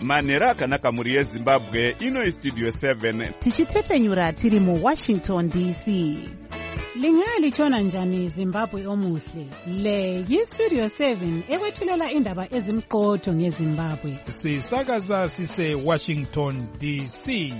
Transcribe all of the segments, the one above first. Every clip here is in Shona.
manhero akanaka muri yezimbabwe. Ino istudio 7 tichitefenyura tiri muWashington DC. Lingalitshona njani Zimbabwe omuhle? Le yistudio 7 ekwethulela indaba ezimqotho ngeZimbabwe. Sisakaza sise Washington DC.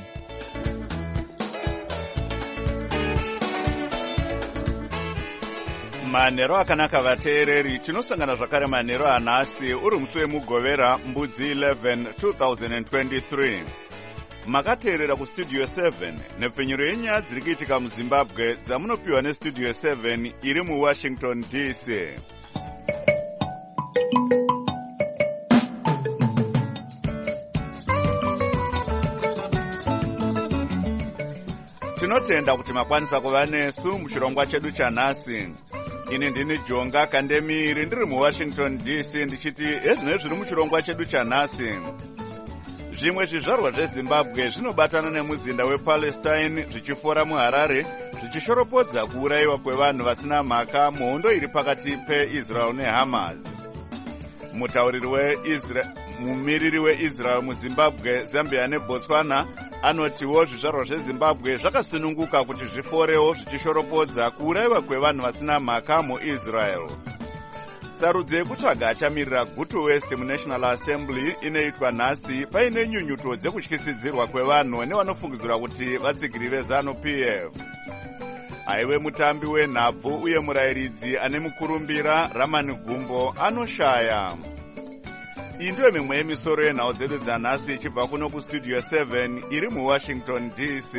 manhero akanaka vateereri. Tinosangana zvakare manhero anhasi uri musi wemugovera mbudzi 11 2023. Makateerera kustudio 7 nepfenyuro yenyaya dziri kuitika muZimbabwe dzamunopiwa nestudio 7 iri muWashington DC. Tinotenda kuti makwanisa kuva nesu muchirongwa chedu chanhasi. Ini ndini Jonga Kandemiri ndiri muWashington DC ndichiti ezvino zviri muchirongwa chedu chanhasi. Zvimwe zvizvarwa zveZimbabwe zvinobatana nemuzinda wePalestine zvichifora muHarare zvichishoropodza kuurayiwa kwevanhu vasina mhaka muhondo iri pakati peIsrael neHamas. Mumiriri weIsrael muZimbabwe, Zambia neBotswana anotiwo zvizvarwa zveZimbabwe zvakasununguka kuti zviforewo zvichishoropodza kuurayiwa kwevanhu vasina mhaka muIsrael. Sarudzo yekutsvaga achamirira Gutu West muNational Assembly inoitwa nhasi paine nyunyuto dzekutyisidzirwa kwevanhu nevanofungidzirwa kuti vatsigiri veZANU-PF. Aiwe mutambi wenhabvu uye murayiridzi ane mukurumbira Ramani Gumbo anoshaya. Iyi ndiyo mimwe yemisoro yenhau dzedu dzanhasi ichibva kuno kustudio 7 iri muWashington DC.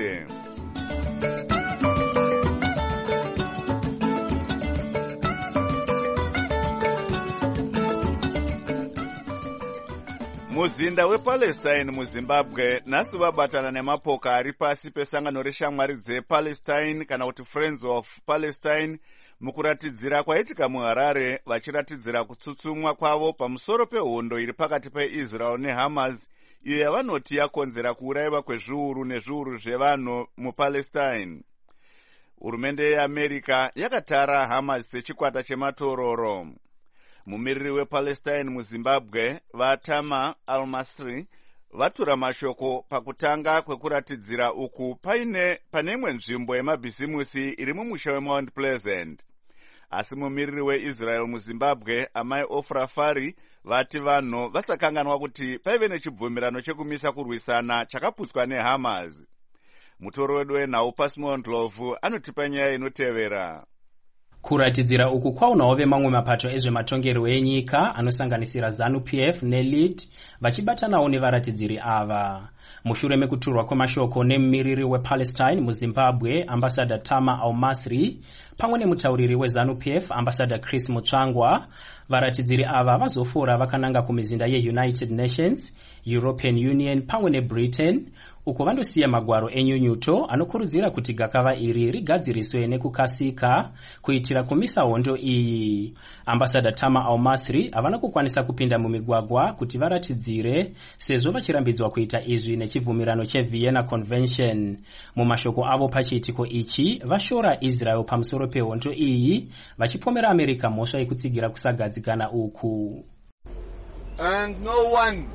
Muzinda wePalestine muZimbabwe nhasi vabatana nemapoka ari pasi pesangano reshamwari dzePalestine kana kuti Friends of Palestine mukuratidzira kwaitika muHarare vachiratidzira kutsutsumwa kwavo pamusoro pehondo iri pakati peIsrael neHamas iyo yavanoti yakonzera kuurayiwa kwezviuru nezviuru zvevanhu muPalestine. Hurumende yeAmerica yakatara Hamas sechikwata chematororo. Mumiriri wePalestine muZimbabwe vaTama Al-Masri vatura mashoko pakutanga kwekuratidzira uku pane imwe nzvimbo yemabhisimusi iri mumusha weMount Pleasant. Asi mumiriri weIsrael muZimbabwe amai Ofra Fari vati vanhu vasakanganwa kuti paive nechibvumirano chekumisa kurwisana chakaputswa neHamas. Mutoro wedu wenhau Pasimo Ndlovu anotipa nyaya inotevera. Kuratidzira uku kwaunawo vemamwe mapato ezvematongerwo enyika anosanganisira ZANU-PF neLEAD vachibatanawo nevaratidziri ava. Mushure mekuturwa kwemashoko nemumiriri wePalestine muZimbabwe ambassador Tama Al-Masri pamwe nemutauriri weZANU-PF ambassador Chris Mutsvangwa, varatidziri ava vazofora vakananga kumizinda yeUnited Nations, European Union pamwe neBritain uko vandosiya magwaro enyunyuto anokurudzira kuti gakava iri rigadziriswe nekukasika kuitira kumisa hondo iyi. Ambassador Tama Al-Masri havana kukwanisa kupinda mumigwagwa kuti varatidzire sezvo vachirambidzwa kuita izvi nechibvumirano cheVienna Convention. Mumashoko avo pachiitiko ichi vashora Israel pamusoro pehondo iyi vachipomera America mhosva yekutsigira kusagadzikana uku. And no one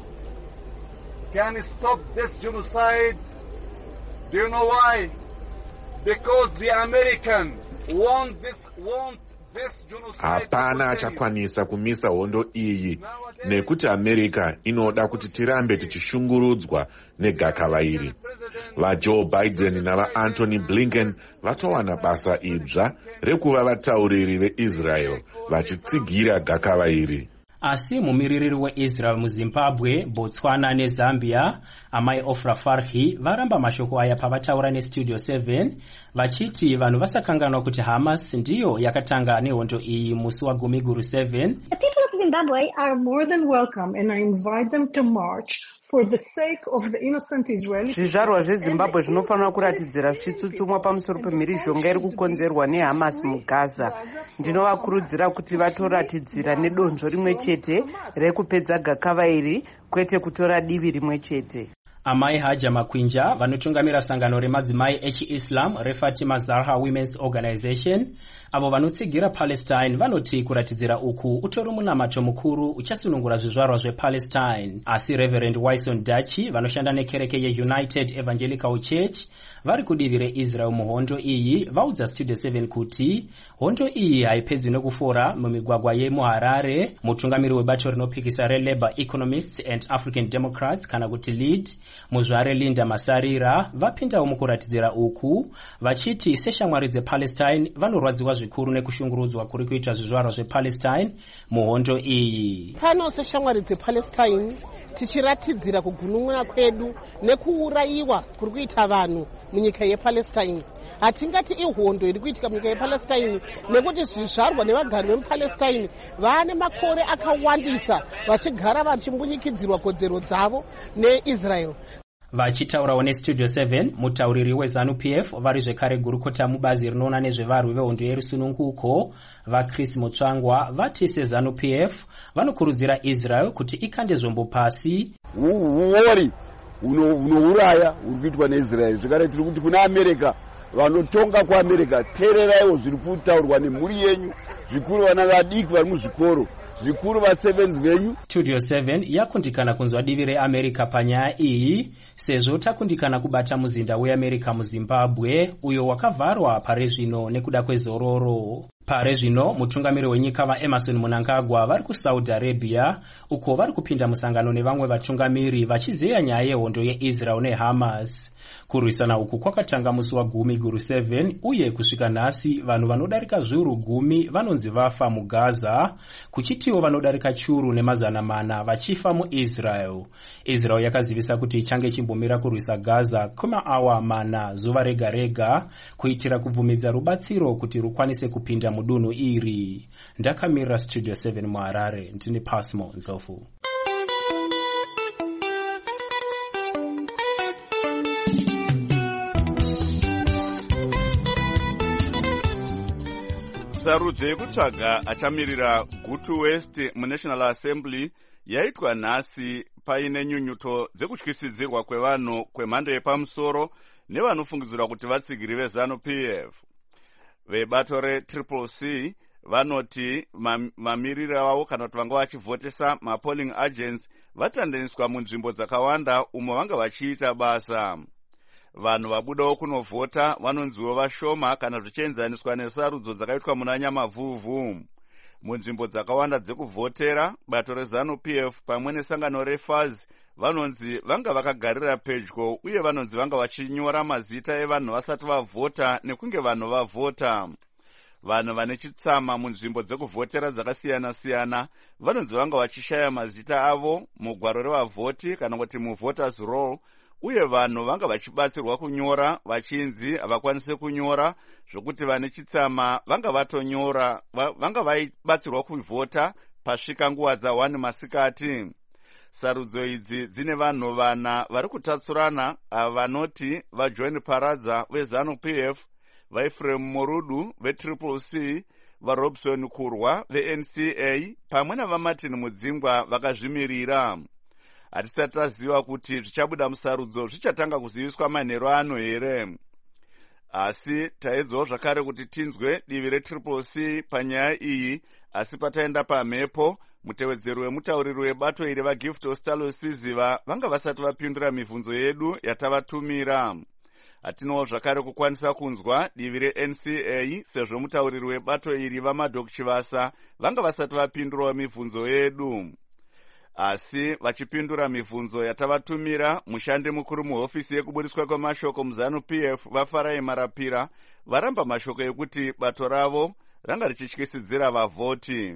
can stop this genocide. Do you know why? Because the Americans want this genocide. Hapana achakwanisa kumisa hondo iyi nekuti America inoda kuti tirambe tichishungurudzwa negakava iri. VaJoe Biden navaAntony Blinken vatowana basa idzva rekuva vatauriri veIsrael vachitsigira gakava iri. Asi mumiriri weIsrael muZimbabwe, Botswana neZambia amai Ofra Farhi varamba mashoko aya pavataura nestudio 7 vachiti vanhu vasakanganwa kuti Hamas ndiyo yakatanga nehondo iyi musi wagumiguru 7. The people of Zimbabwe are more than welcome and I invite them to march for the sake of the innocent Israelis. Zvizvarwa zveZimbabwe zvinofanira kuratidzira zvichitsutsumwa pamusoro pemhirizhonga iri kukonzerwa neHamas muGaza. Ndinovakurudzira kuti vatoratidzira nedonzvo rimwe chete rekupedza gakava iri kwete kutora divi rimwe chete. Amai Haja Makwinja vanotungamira sangano remadzimai echiislam reFatima Zahra Women's Organization avo vanotsigira Palestine vanoti kuratidzira uku utori munamato mukuru uchasunungura zvizvarwa zvePalestine. Asi Reverend Wyson Dachi vanoshanda nekereke yeUnited Evangelical Church vari kudivi reIsrael muhondo iyi vaudza Studio 7 kuti hondo iyi haipedzi nekufora mumigwagwa yemuHarare. Mutungamiri webato rinopikisa reLabour Economists and African Democrats kana kuti LEAD muzvare Linda Masarira vapindawo mukuratidzira uku vachiti seshamwari dzePalestine vanorwadziwa zvikuru nekushungurudzwa kuri kuitwa zvizvarwa zvePalestine muhondo iyi. Pano seshamwari dzePalestine tichiratidzira kugunun'una kwedu nekuurayiwa kuri kuita vanhu munyika yePalestine. Hatingati ihondo iri kuitika munyika yePalestine nekuti zvizvarwa nevagari vemuPalestine vane makore akawandisa vachigara vachimbunyikidzirwa kodzero dzavo neIsrael. Vachitaurawo neStudio 7 mutauriri weZANU-PF vari zvekare gurukota mubazi rinoona nezvevarwi vehondo yerusununguko vaChris Mutsvangwa vati seZANU-PF vanokurudzira Israel kuti ikande zvombo pasi. Uori unouraya uri kuitwa neIsrael zvekare tiri kuti kuna America vanotonga kuAmerica teereraiwo zviri kutaurwa nemhuri yenyu, zvikuru vana vadiki vari muzvikoro, zvikuru vasevenzi venyu. Studio 7 yakundikana kunzwa divi reAmerica panyaya iyi sezvo takundikana kubata muzinda weAmerica muZimbabwe uyo wakavharwa pare zvino nekuda kwezororo. Pare zvino mutungamiri wenyika vaEmerson Mnangagwa vari kuSaudi Arabia uko vari kupinda musangano nevamwe vatungamiri vachizeya nyaya yehondo yeIsrael neHamas. Kurwisana uku kwakatanga musi wa10 uye kusvika nhasi vanhu vanodarika zviuru 10 vanonzi vafa muGaza, kuchitiwo vanodarika chiuru nemazana mana vachifa muIsrael. Israel yakazivisa kuti ichange chimbomira kurwisa Gaza kwemaawa mana zuva rega rega kuitira kubvumidza rubatsiro kuti rukwanise kupinda mudunhu iri. Ndakamirira Studio 7 muHarare, ndini Pasmo Ndlovu. Sarudzo yekutsvaga achamirira Gutu West muNational Assembly yaitwa nhasi paine nyunyuto dzekutyisidzirwa kwevanhu kwemhando yepamusoro nevanofungidzirwa kuti vatsigiri veZANU-PF. Vebato reCCC vanoti mamiriro avo kana kuti vanga vachivhotesa mapolling agents vatandaniswa munzvimbo dzakawanda umo vanga vachiita basa. Vanhu vabudawo kunovhota vanonziwo vashoma kana zvichienzaniswa nesarudzo dzakaitwa muna Nyamavhuvhu. Munzvimbo dzakawanda dzekuvhotera, bato reZANU-PF pamwe nesangano reFAZ vanonzi vanga vakagarira pedyo uye vanonzi vanga vachinyora mazita evanhu vasati vavhota nekunge vanhu vavhota. Vanhu vane chitsama munzvimbo dzekuvhotera dzakasiyana-siyana vanonzi vanga vachishaya mazita avo mugwaro revavhoti kana kuti muvoters roll, uye vanhu vanga vachibatsirwa kunyora vachinzi havakwanise kunyora zvokuti vane chitsama vanga vatonyora vanga vaibatsirwa kuvhota pasvika nguva dza1 masikati. Sarudzo idzi dzine vanhu vana vari kutatsurana vanoti vaJohn Paradza veZANU-PF, vaEphraim Morudu veCCC, vaRobson Kurwa veNCA pamwe navaMartin Mudzingwa vakazvimirira. Hatisati taziva kuti zvichabuda musarudzo zvichatanga kuziviswa manheru ano here. Asi taedzawo zvakare kuti tinzwe divi reCCC panyaya iyi, asi pataenda pamhepo mutevedzeri wemutauriri webato iri vaGift Ostalo Siziva vanga vasati vapindura mibvunzo yedu yatavatumira. Hatinowo zvakare kukwanisa kunzwa divi reNCA sezvo mutauriri webato iri vaMadok Chivasa vanga vasati vapindura mibvunzo yedu. Asi vachipindura mibvunzo yatavatumira, mushandi mukuru muhofisi yekubudiswa kwemashoko muZANU-PF vaFarai Marapira varamba mashoko ekuti bato ravo ranga richityisidzira vavhoti.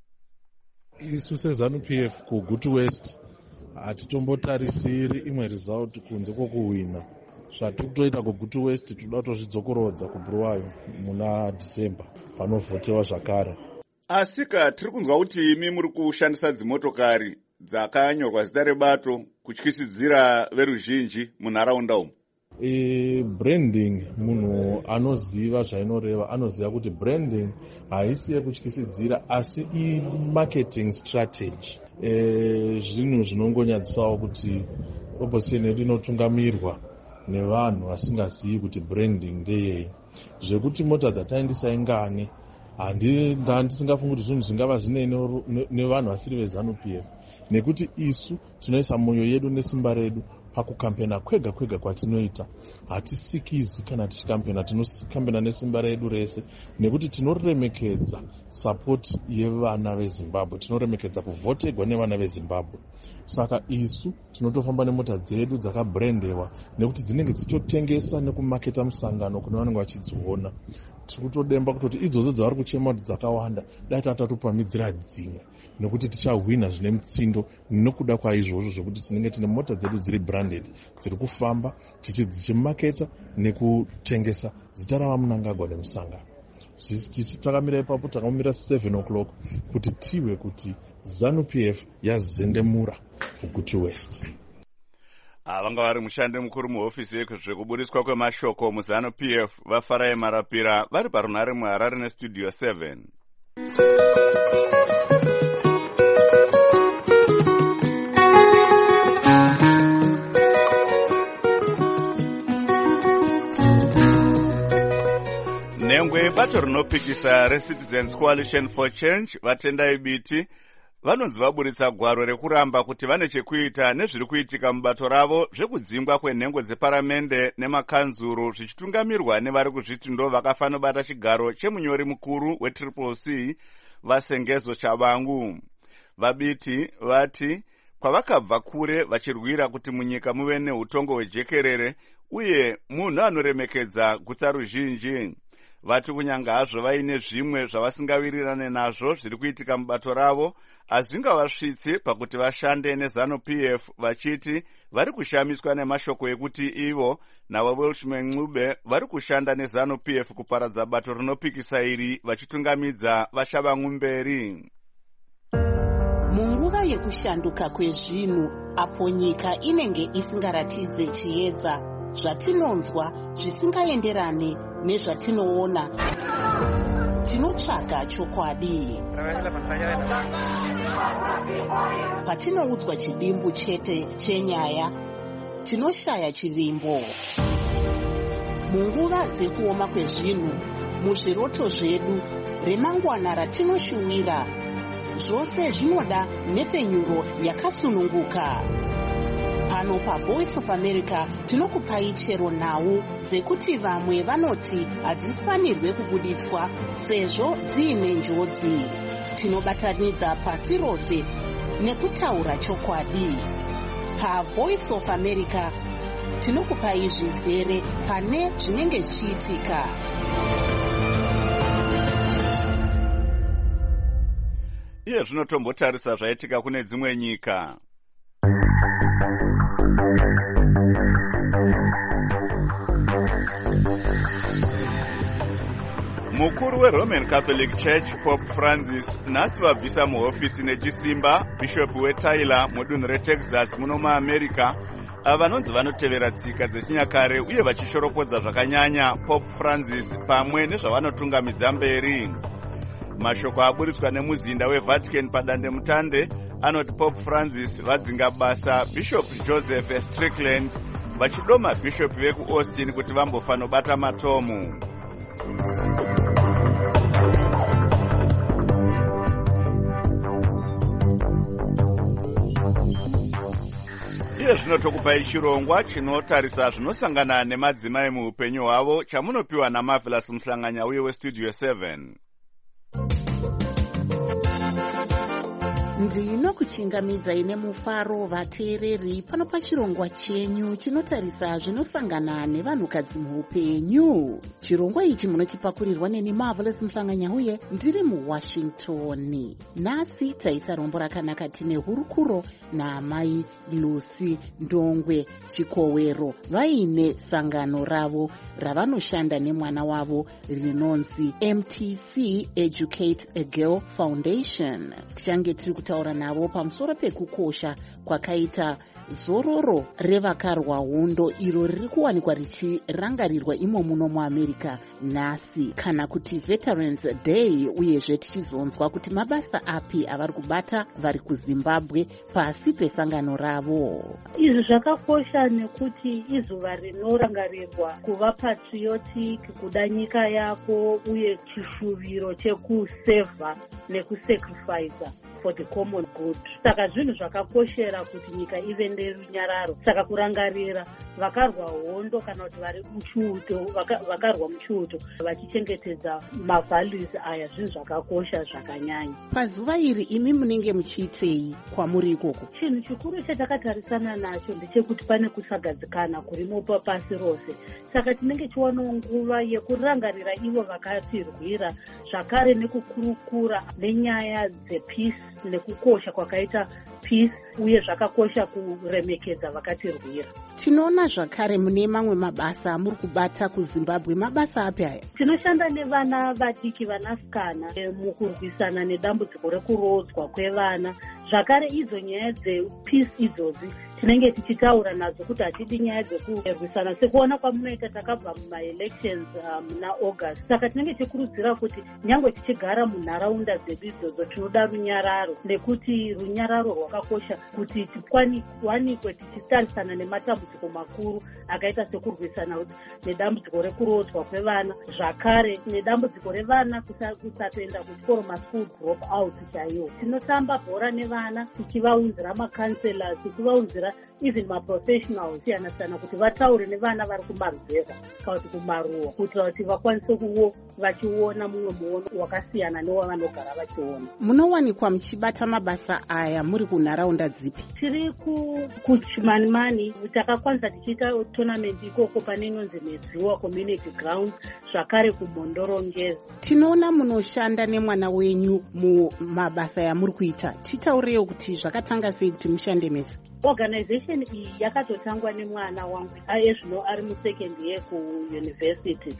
Isu seZANU-PF kuGutu West hatitombotarisiri imwe result kunze kwokuhwina. Zvatiri kutoita kuGutu West toda kutozvidzokorodza kuBulawayo muna December panovhotewa zvakare. Asika tiri kunzwa kuti imi muri kushandisa dzimotokari dzakanyorwa zita rebato kutyisidzira veruzhinji munharaunda umu. Branding, munhu anoziva zvainoreva anoziva kuti branding haisi yekutyisidzira asi marketing strategy. Zvinhu zvinongonyadziswawo kuti opposition yedu inotungamirwa nevanhu vasingazivi kuti branding ndeyei. Zvekuti mota dzataendesa ingane handisingafungi kuti zvinhu zvingava zvine nevanhu vasiri veZANU-PF, nekuti isu tinoisa mwoyo yedu nesimba redu pakukampena kwega kwega kwatinoita. Hatisikizi kana tichikampena, tinokampena nesimba redu rese, nekuti tinoremekedza support yevana veZimbabwe, tinoremekedza kuvhotegwa nevana veZimbabwe. Saka isu tinotofamba nemota dzedu dzakabrendewa, nekuti dzinenge dzichitotengesa nekumaketa musangano kune vanenge vachidziona. Tiri kutodemba kutoti idzodzo dzavari kuchema kuti dzakawanda, dai tatopamidzira dzimwe, nekuti tichahwina zvine mutsindo nokuda kwaizvozvo zvekuti tinenge tine mota dzedu dziri branded, dziri kufamba dzichimaketa nekutengesa zita ravaMnangagwa nemusangano. Takamira ipapo, takamira 7 o'clock kuti tiwe kuti ZANU-PF yazendemura kuGutu West. Vanga vari mushandi mukuru muhofisi yekuzvekubudiswa kwemashoko muZANU-PF vaFarai Marapira vari parunhare muHarare nestudio 7. Nhengwe bato rinopikisa reCitizens Coalition for Change vatendai biti vanonzi vaburitsa gwaro rekuramba kuti vane chekuita nezviri kuitika mubato ravo zvekudzingwa kwenhengo dzeparamende nemakanzuru zvichitungamirwa nevari kuzviti ndo vakafanira bata chigaro chemunyori mukuru weCCC vaSengezo Chabangu. Vabiti vati kwavakabva kure vachirwira kuti munyika muve neutongo hwejekerere uye munhu anoremekedza gutsa ruzhinji. Vati kunyanga hazvo vaine zvimwe zvavasingawirirane nazvo zviri kuitika mubato ravo, hazvingavasvitsi pakuti vashande neZANU-PF, vachiti vari kushamiswa nemashoko ekuti ivo navaWelshman Ncube vari kushanda neZANU-PF kuparadza bato rinopikisa iri, vachitungamidza vaShabangu mberi. Munguva yekushanduka kwezvinhu, apo nyika inenge isingaratidze chiedza, zvatinonzwa zvisingaenderane nezvatinoona, tinotsvaga chokwadi. Patinoudzwa chidimbu chete chenyaya, tinoshaya chivimbo. Munguva dzekuoma kwezvinhu, muzviroto zvedu, remangwana ratinoshuwira, zvose zvinoda nhepfenyuro yakasununguka. Pano paVoice of America tinokupai chero nhau dzekuti vamwe vanoti hadzifanirwe kubuditswa sezvo dziine njodzi. Tinobatanidza pasi rose nekutaura chokwadi. PaVoice of America tinokupai zvizere pane zvinenge zvichiitika. Iye zvinotombotarisa zvaitika kune dzimwe nyika. Mukuru weRoman Catholic Church Pope Francis nhasi vabvisa muhofisi nechisimba Bishop weTaylor mudunhu reTexas muno muAmerica, vanonzi vanotevera tsika dzechinyakare uye vachishoropodza zvakanyanya Pope Francis pamwe nezvavanotungamidza mberi. Mashoko aburitswa nemuzinda weVatican padandemutande anoti Pope Francis vadzinga basa Bishop Joseph Strickland vachidoma Bishop vekuAustin kuti vambofanobata matomu. Iye zvinotokupai chirongwa chinotarisa zvinosangana nemadzimai muupenyu hwavo chamunopiwa naMarvelous Muhlanganya uye westudio 7. Ndinokuchingamidza ine mufaro vateereri pano pachirongwa chenyu chinotarisa zvinosangana nevanhukadzi muupenyu. Chirongwa ichi munochipakurirwa neni Marvelous Muhlanganya uye ndiri muWashington. Nhasi taisa rombo rakanaka tine hurukuro naamai Lucy Ndongwe Chikowero vaine sangano ravo ravanoshanda nemwana wavo rinonzi MTC Educate a Girl Foundation. Tichange tiri kutaura navo pamusoro pekukosha kwakaita zororo revakarwa hondo iro riri kuwanikwa richirangarirwa imo muno muamerica nhasi, kana kuti Veterans Day, uyezve tichizonzwa kuti mabasa api avari kubata vari kuZimbabwe pasi pesangano ravo. Izvi zvakakosha nekuti izuva rinorangarirwa kuva patriotic, kuda nyika yako, uye chishuviro chekusevha nekusacrifice for the common good. Saka zvinhu zvakakoshera kuti nyika ive nerunyararo. Saka kurangarira vakarwa hondo kana kuti vari muchiuto, vakarwa muchiuto vachichengetedza mavalues aya, zvinhu zvakakosha zvakanyanya. Pazuva iri imi munenge muchiitei kwamuri ikoko? Chinhu chikuru chatakatarisana nacho ndechekuti pane kusagadzikana kurimo pasi rose. Saka tinenge chiwanawo nguva yekurangarira ivo vakatirwira, zvakare nekukurukura nenyaya dzepeace nekukosha kwakaita peace, uye zvakakosha kuremekedza vakatirwira. Tinoona zvakare mune mamwe mabasa amuri kubata kuZimbabwe. Mabasa api aya? Tinoshanda nevana vadiki, vanasikana, mukurwisana nedambudziko rekurodzwa kwevana. Zvakare idzo nyaya dzepeace idzozi tinenge tichitaura nadzo kuti hatidi nyaya dzekurwisana. Sekuona kwamunoita takabva mumaelections muna August. Saka tinenge tichikurudzira kuti nyangwe tichigara munharaunda dzedu idzodzo tinoda runyararo, nekuti runyararo rwakakosha kuti tikwanikwe tichitarisana nematambudziko makuru akaita sekurwisana nedambudziko rekurodzwa kwevana, zvakare nedambudziko revana kusatoenda kuchikoro, maschool drop out chaiwo. Tinotamba bhora nevana tichivaunzira macounselors, tichivaunzira even maprofessionals siyana kuti vataure nevana vari kumaruzevha kana kuti kumaruwa, kuitira kuti vakwanise kuvo vachiona mumwe muono wakasiyana newavanogara vachiona. Munowanikwa muchibata mabasa aya muri kunharaunda dzipi? Tiri kuchimanimani, takakwanisa tichiita tournament ikoko pane inonzi Medziwa Community Ground, zvakare kuMondorongezi. Tinoona munoshanda nemwana wenyu mumabasa yamuri kuita. Titaurewo kuti zvakatanga sei kuti mushande mese? Organization iyi yakatotangwa nemwana wangu zvino ari mu2nd year kuuniversity.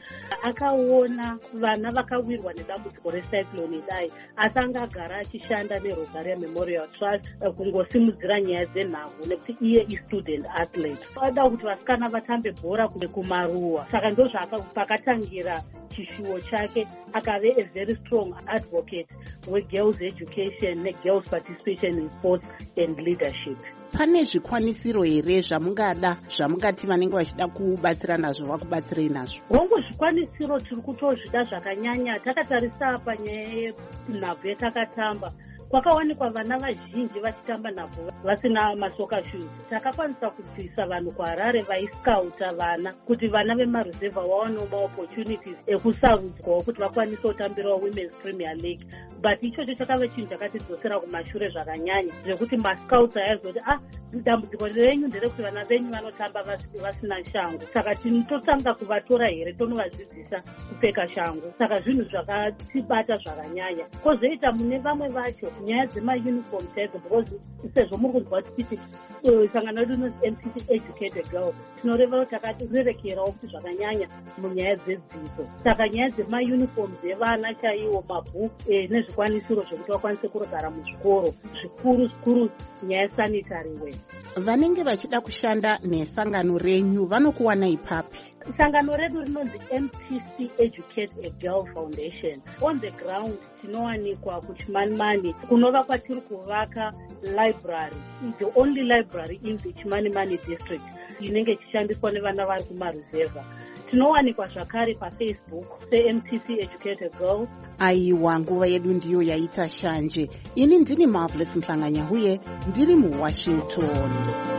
Akaona vana vakawirwa nedambudziko recyclone idai, asi anga agara achishanda neRosaria Memorial Trust kungosimudzira nyaya dzenhamo, nekuti iye istudent athlete. Ada kuti vasikana vatambe bhora kumaruwa. Saka ndo pakatangira chishuwo chake, akave a very strong advocate wegirls education negirls participation in sports and leadership. Pane zvikwanisiro here zvamungada zvamungati vanenge vachida kubatsira nazvo vakubatsirei nazvo? Hongu zvikwanisiro tiri kutozvida zvakanyanya. Takatarisa panyaya yenhabvu yatakatamba, kwakawanikwa vana vazhinji vachitamba nhabvu vasina masoka shoes. Takakwanisa kubvisa vanhu kuHarare vaiskauta vana kuti vana vemaruzevha vawanewo maopportunities ekusarudzwawo kuti vakwanise kutambirawo Women's Premier League. But ichocho chakava chinhu chakatidzosera kumashure zvakanyanya, zvekuti mascouts ayazoti dambudziko renyu nderekuti vana venyu vanotamba vasina shangu. Saka tinototanga kuvatora here tonovadzidzisa kupfeka shangu. Saka zvinhu zvakatibata zvakanyanya. Kozoita mune vamwe vacho nyaya dzemauniform chaidzo, because sezvo muri kunzwa tichiti sangano redu rinonzi MTC Educated Girl, tinoreva takatirerekerawo kuti zvakanyanya munyaya dzedzidzo. Saka nyaya dzemauniform dzevana chaiwo, mabhuku nezvikwanisiro zvokuti vakwanise kugara muzvikoro, zvikuru nyaya sanitary wear. Vanenge vachida kushanda nesangano renyu vanokuwanai papi? Sangano redu rinonzi MTC Educate a Girl Foundation. On the ground tinowanikwa kuChimanimani, kunova kwatiri kuvaka library, the only library in the Chimanimani district inenge ichishandiswa nevana vari kumaruzevha. Tinowanikwa zvakare paFacebook seMTC Educate a Girl. Aiwa, nguva yedu ndiyo yaita shanje. Ini ndini Marvelous Mhlanganyahuye, ndiri muWashington.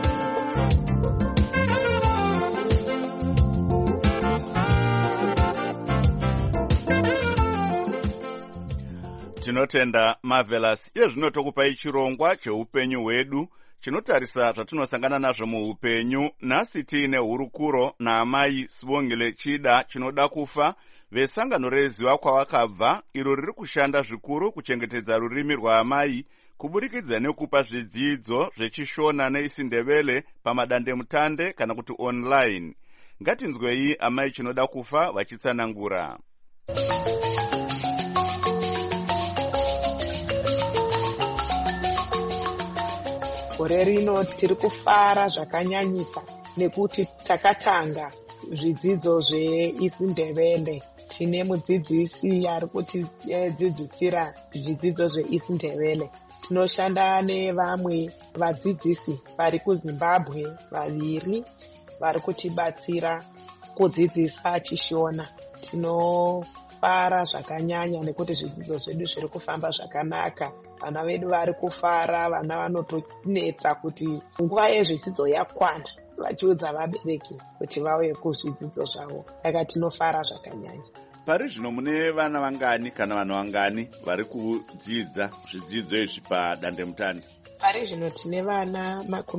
Tinotenda Marvelous. Zvino tokupai chirongwa cheupenyu hwedu chinotarisa zvatinosangana nazvo muupenyu. Nhasi tiine hurukuro naamai Sibongile Chida chinoda kufa vesangano reZiwa kwavakabva, iro riri kushanda zvikuru kuchengetedza rurimi rwaamai kuburikidza nekupa zvidzidzo zvechishona neIsindebele pamadandemutande kana kuti online. Ngatinzwei amai chinoda kufa vachitsanangura. gore rino tiri kufara zvakanyanyisa nekuti takatanga zvidzidzo zveIsindebele. Tine mudzidzisi ari kutidzidzisira zvidzidzo zveIsindebele. Tinoshanda nevamwe vadzidzisi vari kuZimbabwe 2 vari kutibatsira kudzidzisa Chishona. Tinofara zvakanyanya nekuti zvidzidzo zvedu zviri kufamba zvakanaka. Vana vedu vari kufara, vana vanotonetsa kuti nguva yezvidzidzo yakwana vachiudza vabereki kuti vauye kuzvidzidzo zvavo. Saka tinofara zvakanyanya. Pari zvino mune vana vangani kana vanhu vangani vari kudzidza zvidzidzo izvi padandemutande? Pari zvino tine vana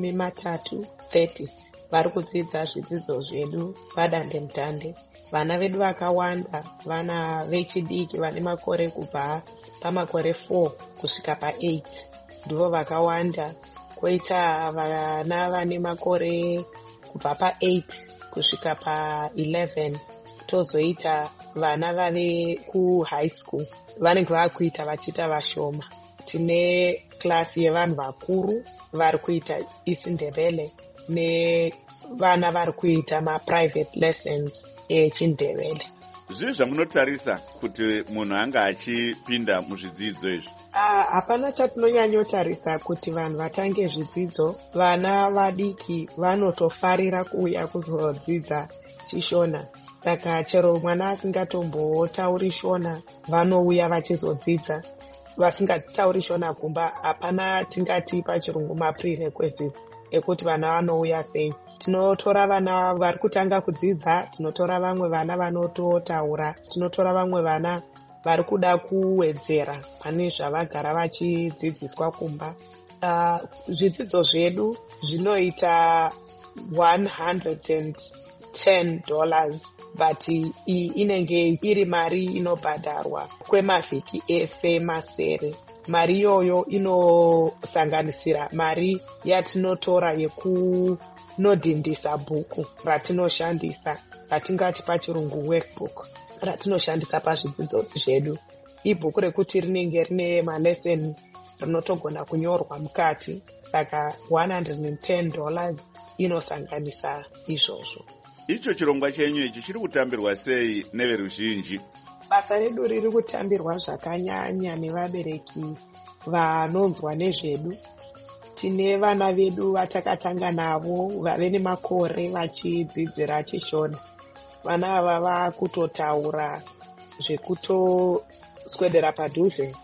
30 vari kudzidza zvidzidzo zvedu padandemutande. Vana vedu vakawanda vana vechidiki vane makore kubva pamakore 4 kusvika pa8 ndivo vakawanda. Koita vana vane makore kubva pa8 kusvika pa11. Tozoita vana vane kuhigh school vanenge vakuita vachiita vashoma. Tine klasi yevanhu vakuru vari kuita Isindebele nevana vari kuita maprivate lessons eChindebele. Zvii zvamunotarisa kuti munhu anga achipinda muzvidzidzo izvi? Hapana chatinonyanyotarisa kuti vanhu vatange zvidzidzo. Vana vadiki vanotofarira kuuya kuzodzidza Chishona. Saka chero mwana asingatombotauri Shona vanouya vachizodzidza. Vasingatauri Shona kumba hapana tingati pachirungu maprerequisites ekuti vana vanouya sei. Tinotora vana vari kutanga kudzidza, tinotora vamwe vana vanototaura, tinotora vamwe vana vari kuda kuwedzera pane zvavagara vachidzidziswa kumba. Zvidzidzo zvedu zvinoita $110 but iyi inenge iri mari inobhadharwa kwemavhiki ese masere. Mari iyoyo inosanganisira mari yatinotora yekunodhindisa bhuku ratinoshandisa, ratingati pachirungu workbook, ratinoshandisa pazvidzidzo zvedu. Ibhuku rekuti rinenge rine malesson rinotogona kunyorwa mukati. Saka $110 inosanganisa izvozvo. Icho chirongwa chenyu ichi chiri kutambirwa sei neveruzhinji? Basa redu riri kutambirwa zvakanyanya nevabereki vanonzwa nezvedu. Tine vana vedu vatakatanga navo vave nemakore vachidzidzira Chishona. Vana ava vakutotaura zvekutoswedera padhuze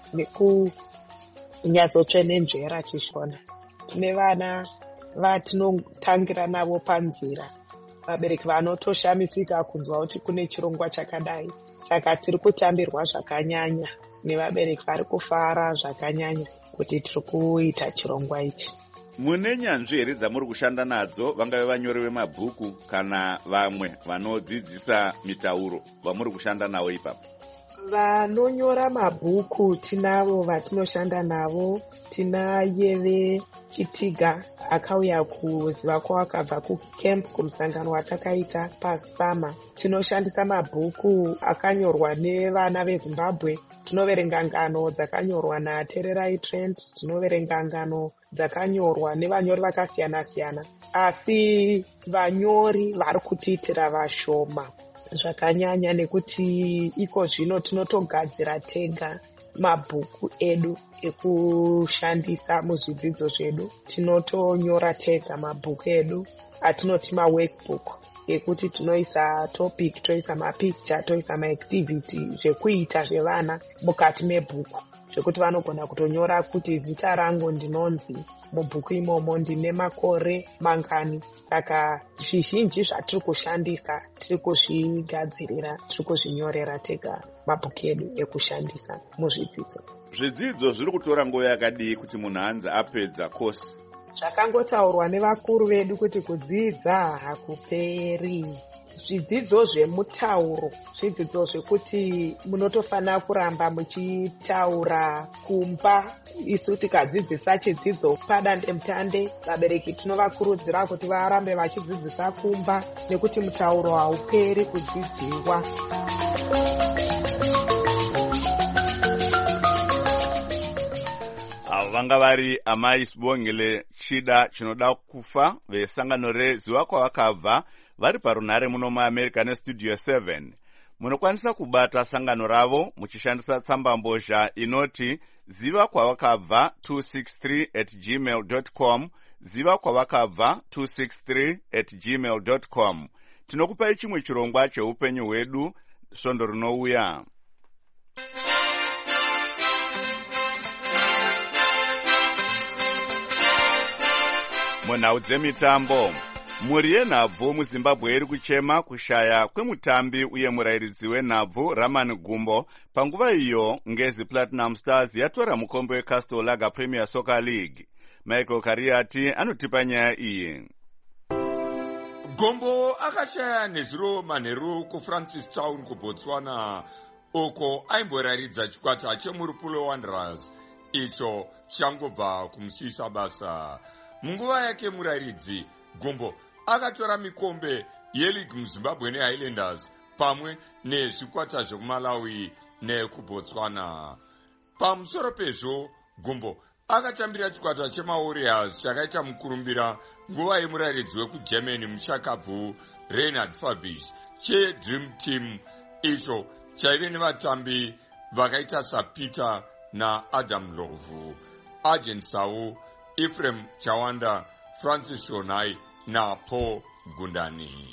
nekunyatsotsvenenzvera Chishona. Tine vana vatinotangira navo panzira, vabereki vanotoshamisika kunzwa kuti kune chirongwa chakadai. Saka tiri kutambirwa zvakanyanya nevabereki vari kufara zvakanyanya kuti tiri kuita chirongwa ichi. Mune nyanzvi here dzamuri kushanda nadzo, vangave vanyori vemabhuku kana vamwe vanodzidzisa mitauro vamuri kushanda navo ipapo? Vanonyora mabhuku tinavo vatinoshanda navo. Tina Yeve Chitiga akauya kuziva kwakabva kucamp kurusangano watakaita pasama. Tinoshandisa mabhuku akanyorwa nevana veZimbabwe. Tinoverenga ngano dzakanyorwa naTererai Trent, tinoverenga ngano dzakanyorwa nevanyori vakasiyana siyana, asi vanyori vari kutiitira vashoma zvakanyanya nekuti iko zvino tinotogadzira tega mabhuku edu ekushandisa muzvidzidzo zvedu. Tinotonyora tega mabhuku edu atinoti maworkbook ekuti tinoisa topic, toisa mapicture, toisa maactivity zvekuita zvevana mukati mebhuku, zvekuti vanogona kutonyora kuti zita rangu ndinonzi mubhuku imomo ndine makore mangani. Saka zvizhinji zvatiri kushandisa tiri kuzvigadzirira, tiri kuzvinyorera tega mabhuku edu ekushandisa muzvidzidzo. Zvidzidzo zviri kutora nguva yakadii kuti munhu anzi apedza kosi? Zvakangotaurwa nevakuru vedu kuti kudzidza hakuperi. Zvidzidzo zvemutauro, zvidzidzo zvekuti munotofanira kuramba muchitaura kumba. Isu tikadzidzisa chidzidzo padandemutande, vabereki tinovakurudzira kuti varambe vachidzidzisa kumba nekuti mutauro hauperi kudzidziwa. Vanga vari amai Sibongile chida chinoda kufa vesangano reziva kwavakabva vari parunhare muno muamerica nestudio 7. Munokwanisa kubata sangano ravo muchishandisa tsambambozha inoti ziva kwavakabva 263@gmail.com, ziva kwavakabva 263@gmail.com. Tinokupai chimwe chirongwa cheupenyu hwedu svondo rinouya. Munhau dzemitambo, mhuri yenhabvu muzimbabwe iri kuchema kushaya kwemutambi uye murairidzi wenhabvu Raman Gumbo panguva iyo ngezi Platinum Stars yatora mukombe weCastle Lager Premier Soccer League. Michael Kariati anotipa nyaya iyi. Gumbo akashaya nezuro manheru kuFrancis Town kuBotswana uko aimboraridza chikwata cheMurupule Wanderers icho changobva kumusisa basa. Munguva yake muraridzi, Gumbo akatora mikombe yeLeague muZimbabwe neHighlanders pamwe nezvikwata zvekuMalawi nekuBotswana. Pamusoro pezvo, Gumbo akatambira chikwata chemaWarriors chakaita mukurumbira nguva yemuraridzi wekuGermany mushakabvu Reinhard Fabisch cheDream Team icho chaive nevatambi vakaita saPeter naAdam Lovu, Arjen Sau, Ephraim Chawanda, Francis Shonai na Paul Gundani.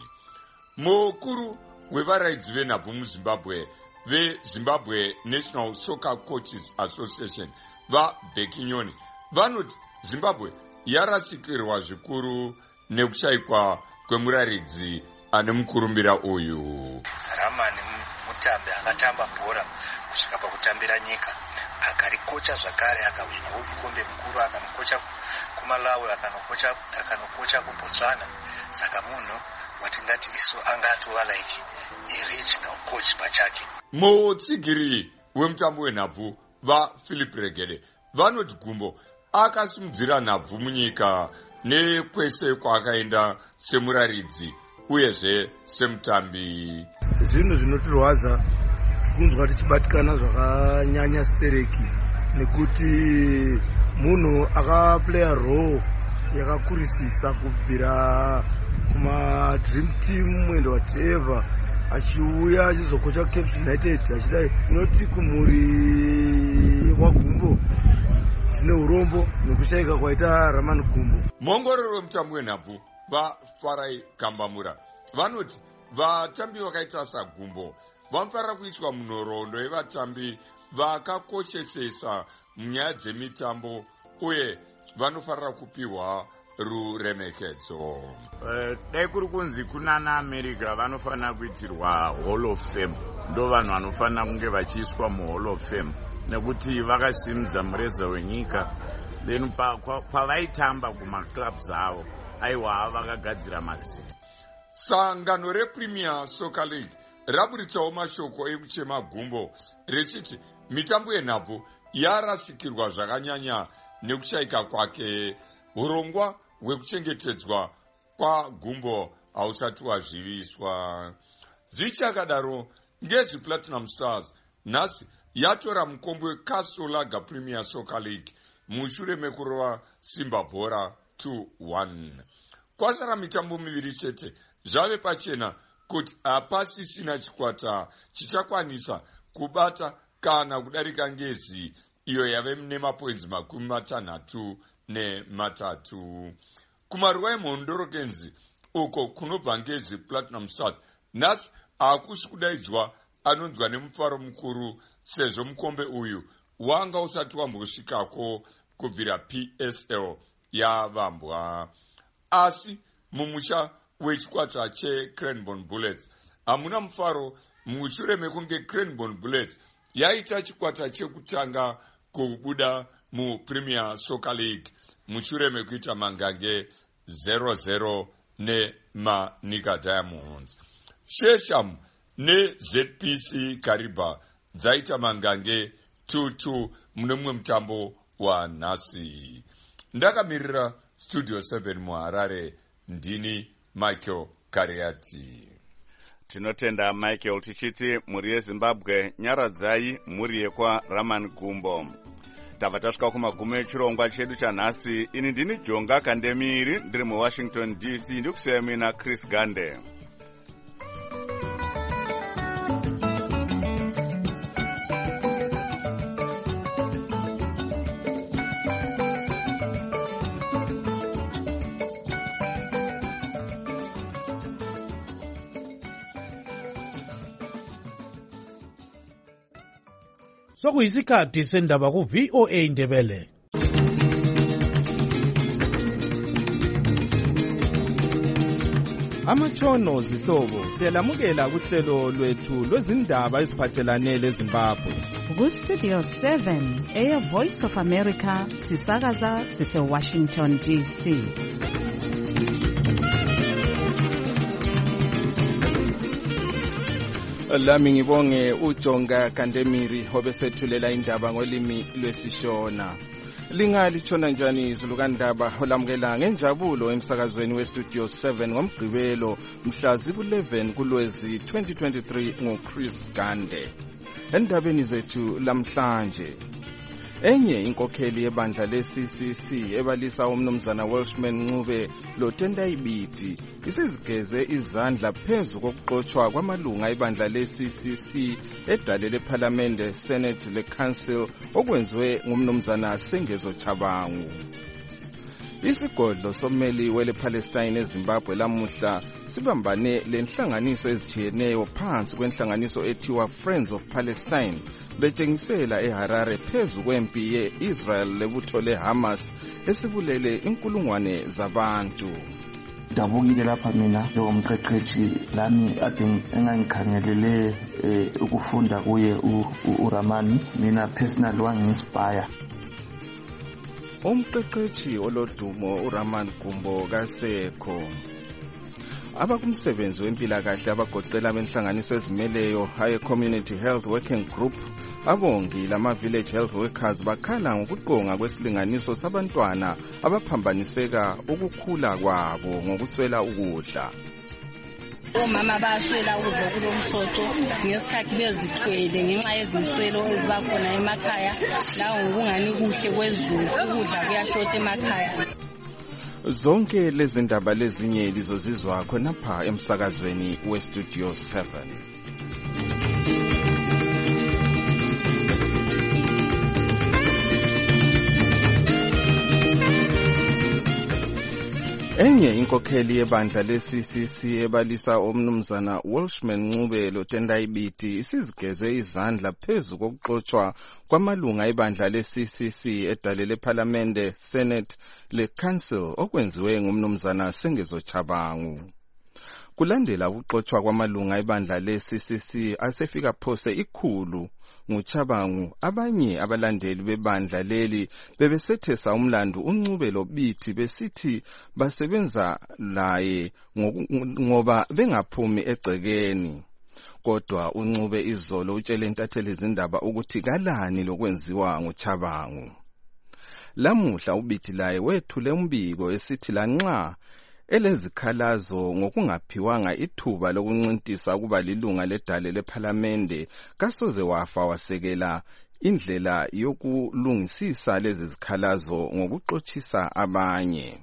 Mukuru wevaraidzi venhabvu muZimbabwe veZimbabwe National Soccer Coaches Association vaBhekinyoni vanoti Zimbabwe yarasikirwa zvikuru nekushayikwa kwemuraridzi ane mukurumbira uyu. Ramani mutambi akatamba bhora kusvika pakutambira nyika, akarikocha zvakare, akawinawo mukombe mukuru, akanokocha kuMalawi, akanokocha kuBotswana. Saka munhu watingati isu angatova like a regional coach pachake. Mutsigiri wemutambo wenhabvu vaPhilip Regede vanoti Gumbo akasimudzira nhabvu munyika nekwese kwaakaenda semuraridzi uyezve semutambi. Zvinhu zvinotirwadza kunzwa tichibatikana zvakanyanya stereki nekuti munhu akaplaya role yakakurisisa kubvira kumaDream Team and whatever achiuya achizokocha Cape United achidai. Inoti kumhuri kwaGumbo tine urombo nekushayika kwaita Raman Gumbo. Muongororo wemutambo wenhabvu vaFarai Kambamura vanoti vatambi vakaita saGumbo vanofanira kuiswa munhoroondo yevatambi vakakoshesesa munyaya dzemitambo uye vanofanira kupiwa ruremekedzo. Dai kuri kunzi kunana America vanofanira kuitirwa Hall of Fame, ndo vanhu vanofanira kunge vachiiswa muHall of Fame nekuti vakasimudza mureza wenyika, then pavaitamba kumaclubs avo aiwa vakagadzira mazita. Sangano rePremier Soccer League raburitsawo mashoko ekuchema Gumbo richiti mitambo yenhabvu yarasikirwa zvakanyanya nekushayika kwake. Urongwa hwekuchengetedzwa kwaGumbo hausati wazviviswa. Zvichakadaro ngezi Platinum Stars nhasi yatora mukombe weCastle Lager Premier Soccer League mushure mekurova Simba Bora 2-1. Kwasara mitambo miviri chete zvave pachena kuti hapasisina chikwata chichakwanisa kubata kana kudarika ngezi iyo yave nemapoints 63. Kumaruva eMhondorokenzi uko kunobva ngezi Platinum Stars nhasi hakusi kudaidzwa anonzwa nemufaro mukuru sezvo mukombe uyu wanga usati wambosvikako kubvira PSL yavambwa. Asi mumusha wechikwata cheCranbourne Bullets hamuna mufaro mushure mekunge Cranbourne Bullets yaita chikwata chekutanga kubuda muPremier Soccer League mushure mekuita mangange 0-0 neManica Diamonds. Shesham neZPC Kariba dzaita mangange 2-2 mune mumwe mutambo wanhasi. Ndakamirira Studio 7 muHarare, ndini Michael Kariati. Tinotenda Michael tichiti mhuri yeZimbabwe nyaradzai mhuri yekwa Raman Gumbo. tabva tasvika kumagumo echirongwa chedu chanhasi. Ini ndini Jonga Kandemiri, ndiri muWashington DC. Ndikusiyai mina Chris Gande. Sokuyisikhathi sendaba ku-VOA Indebele. Amatshono zihlobo siyalamukela kuhlelo lwethu lwezindaba eziphathelane leZimbabwe. Ku-Studio 7 Air Voice of America sisakaza sise-Washington DC. Lami ngibonge uJonga Kandemiri obesethulela indaba ngolimi lwesishona. Lingatshona njani izulu kandaba olamukela ngenjabulo emsakazweni weStudio 7 ngomgqibelo mhla ziku-11 kuLwezi 2023 ngoChris Gande. Endabeni zethu lamhlanje, enye inkokheli yebandla le-CCC ebalisa umnumzana Welshman Ncube loTendai Biti isizigeze izandla phezu kokuxotshwa kwamalunga ebandla le-CCC edale lephalamende Senate le-Council okwenziwe ngumnumzana Sengezo Chabangu. Isigodlo sommeli wele-Palestine eZimbabwe lamuhla sibambane lenhlanganiso ezijiyeneyo phansi kwenhlanganiso ethiwa Friends of Palestine betshengisela eHarare phezu kwempi ye-Israel lebutho le-Hamas esibulele inkulungwane zabantu. Dabukile lapha mina njengomqeqeshi lami ade engangikhangelele ukufunda kuye uRamani, mina personally wangi-inspire. Umqeqeshi olodumo uRaman Gumbo kasekho. Abakumsebenzi wempilakahle abagoqela benhlanganiso ezimeleyo High Community Health Working Group, abongi lama-village health workers bakhala ngokuqonga kwesilinganiso sabantwana abaphambaniseka ukukhula kwabo ngokuswela ukudla. Omama baswela ukudla kulomsoco ngesikhathi bezithwele ngenxa yezinswelo ezibakhona emakhaya lawo ngokungani kuhle kwezulu, ukudla kuyashota emakhaya. Zonke lezi ndaba lezinye lizozizwa khonapha emsakazweni weStudio 7. Enye inkokheli yebandla le-CCC ebalisa umnumzana Welshman Ncube loTendai Biti isizigeze izandla phezu kokuxotshwa kwamalunga ebandla le-CCC edale lephalamende Senate le-Council okwenziwe ngumnumzana Sengezo Chabangu. Kulandela ukuxotshwa kwamalunga ebandla le-CCC asefika phose 100 nguChabangu, abanye abalandeli bebandla leli bebesethesa umlando uNcube loBiti besithi basebenza laye ngoba bengaphumi egcekeni. Kodwa uNcube izolo utshele intatheli izindaba ukuthi kalani lokwenziwa nguChabangu. Lamuhla uBiti laye wethule umbiko esithi lanxa elezikhalazo ngokungaphiwanga ithuba lokuncintisa ukuba lilunga ledale lephalamende kasoze wafa wasekela indlela yokulungisisa lezi zikhalazo ngokuxotshisa abanye.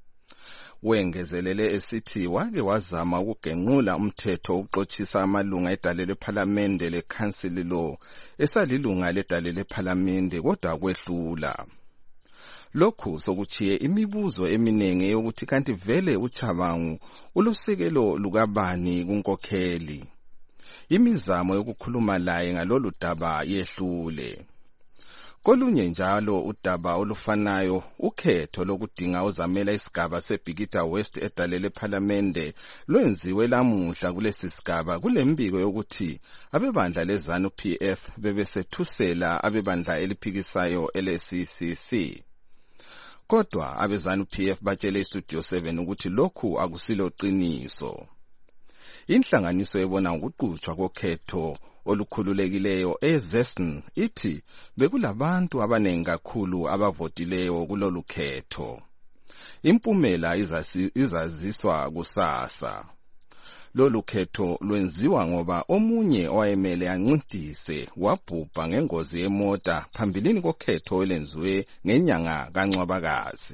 Wengezelele esithi wake wazama ukugenqula umthetho ukuxotshisa amalunga edale lephalamende le-Council lo esalilunga ledale lephalamende kodwa kwehlula. Lokhu sokuchiye imibuzo eminenge yokuthi kanti vele uChabangu ulosekelo lukabani kunkokheli. Imizamo yokukhuluma laye ngalolu daba yehlule. Kolunye njalo udaba olufanayo ukhetho lokudinga ozamela isigaba seBhikita West edale lephalamende lwenziwe lamuhla kulesi sigaba kulembiko yokuthi abebandla leZANU-PF bebesethusela abebandla eliphikisayo ele-CCC. Kodwa abeZANU-PF batshele iStudio 7 ukuthi lokhu akusilo qiniso. Inhlanganiso ebona ukuqhutshwa kokhetho olukhululekileyo eZESN ithi bekulabantu abaningi kakhulu abavotileyo kulolu khetho. Impumela izaziswa kusasa. Lolu khetho lwenziwa ngoba omunye owayemele ancintise wabhubha ngengozi yemota phambilini kokhetho elenziwe ngenyanga kaNcwabakazi.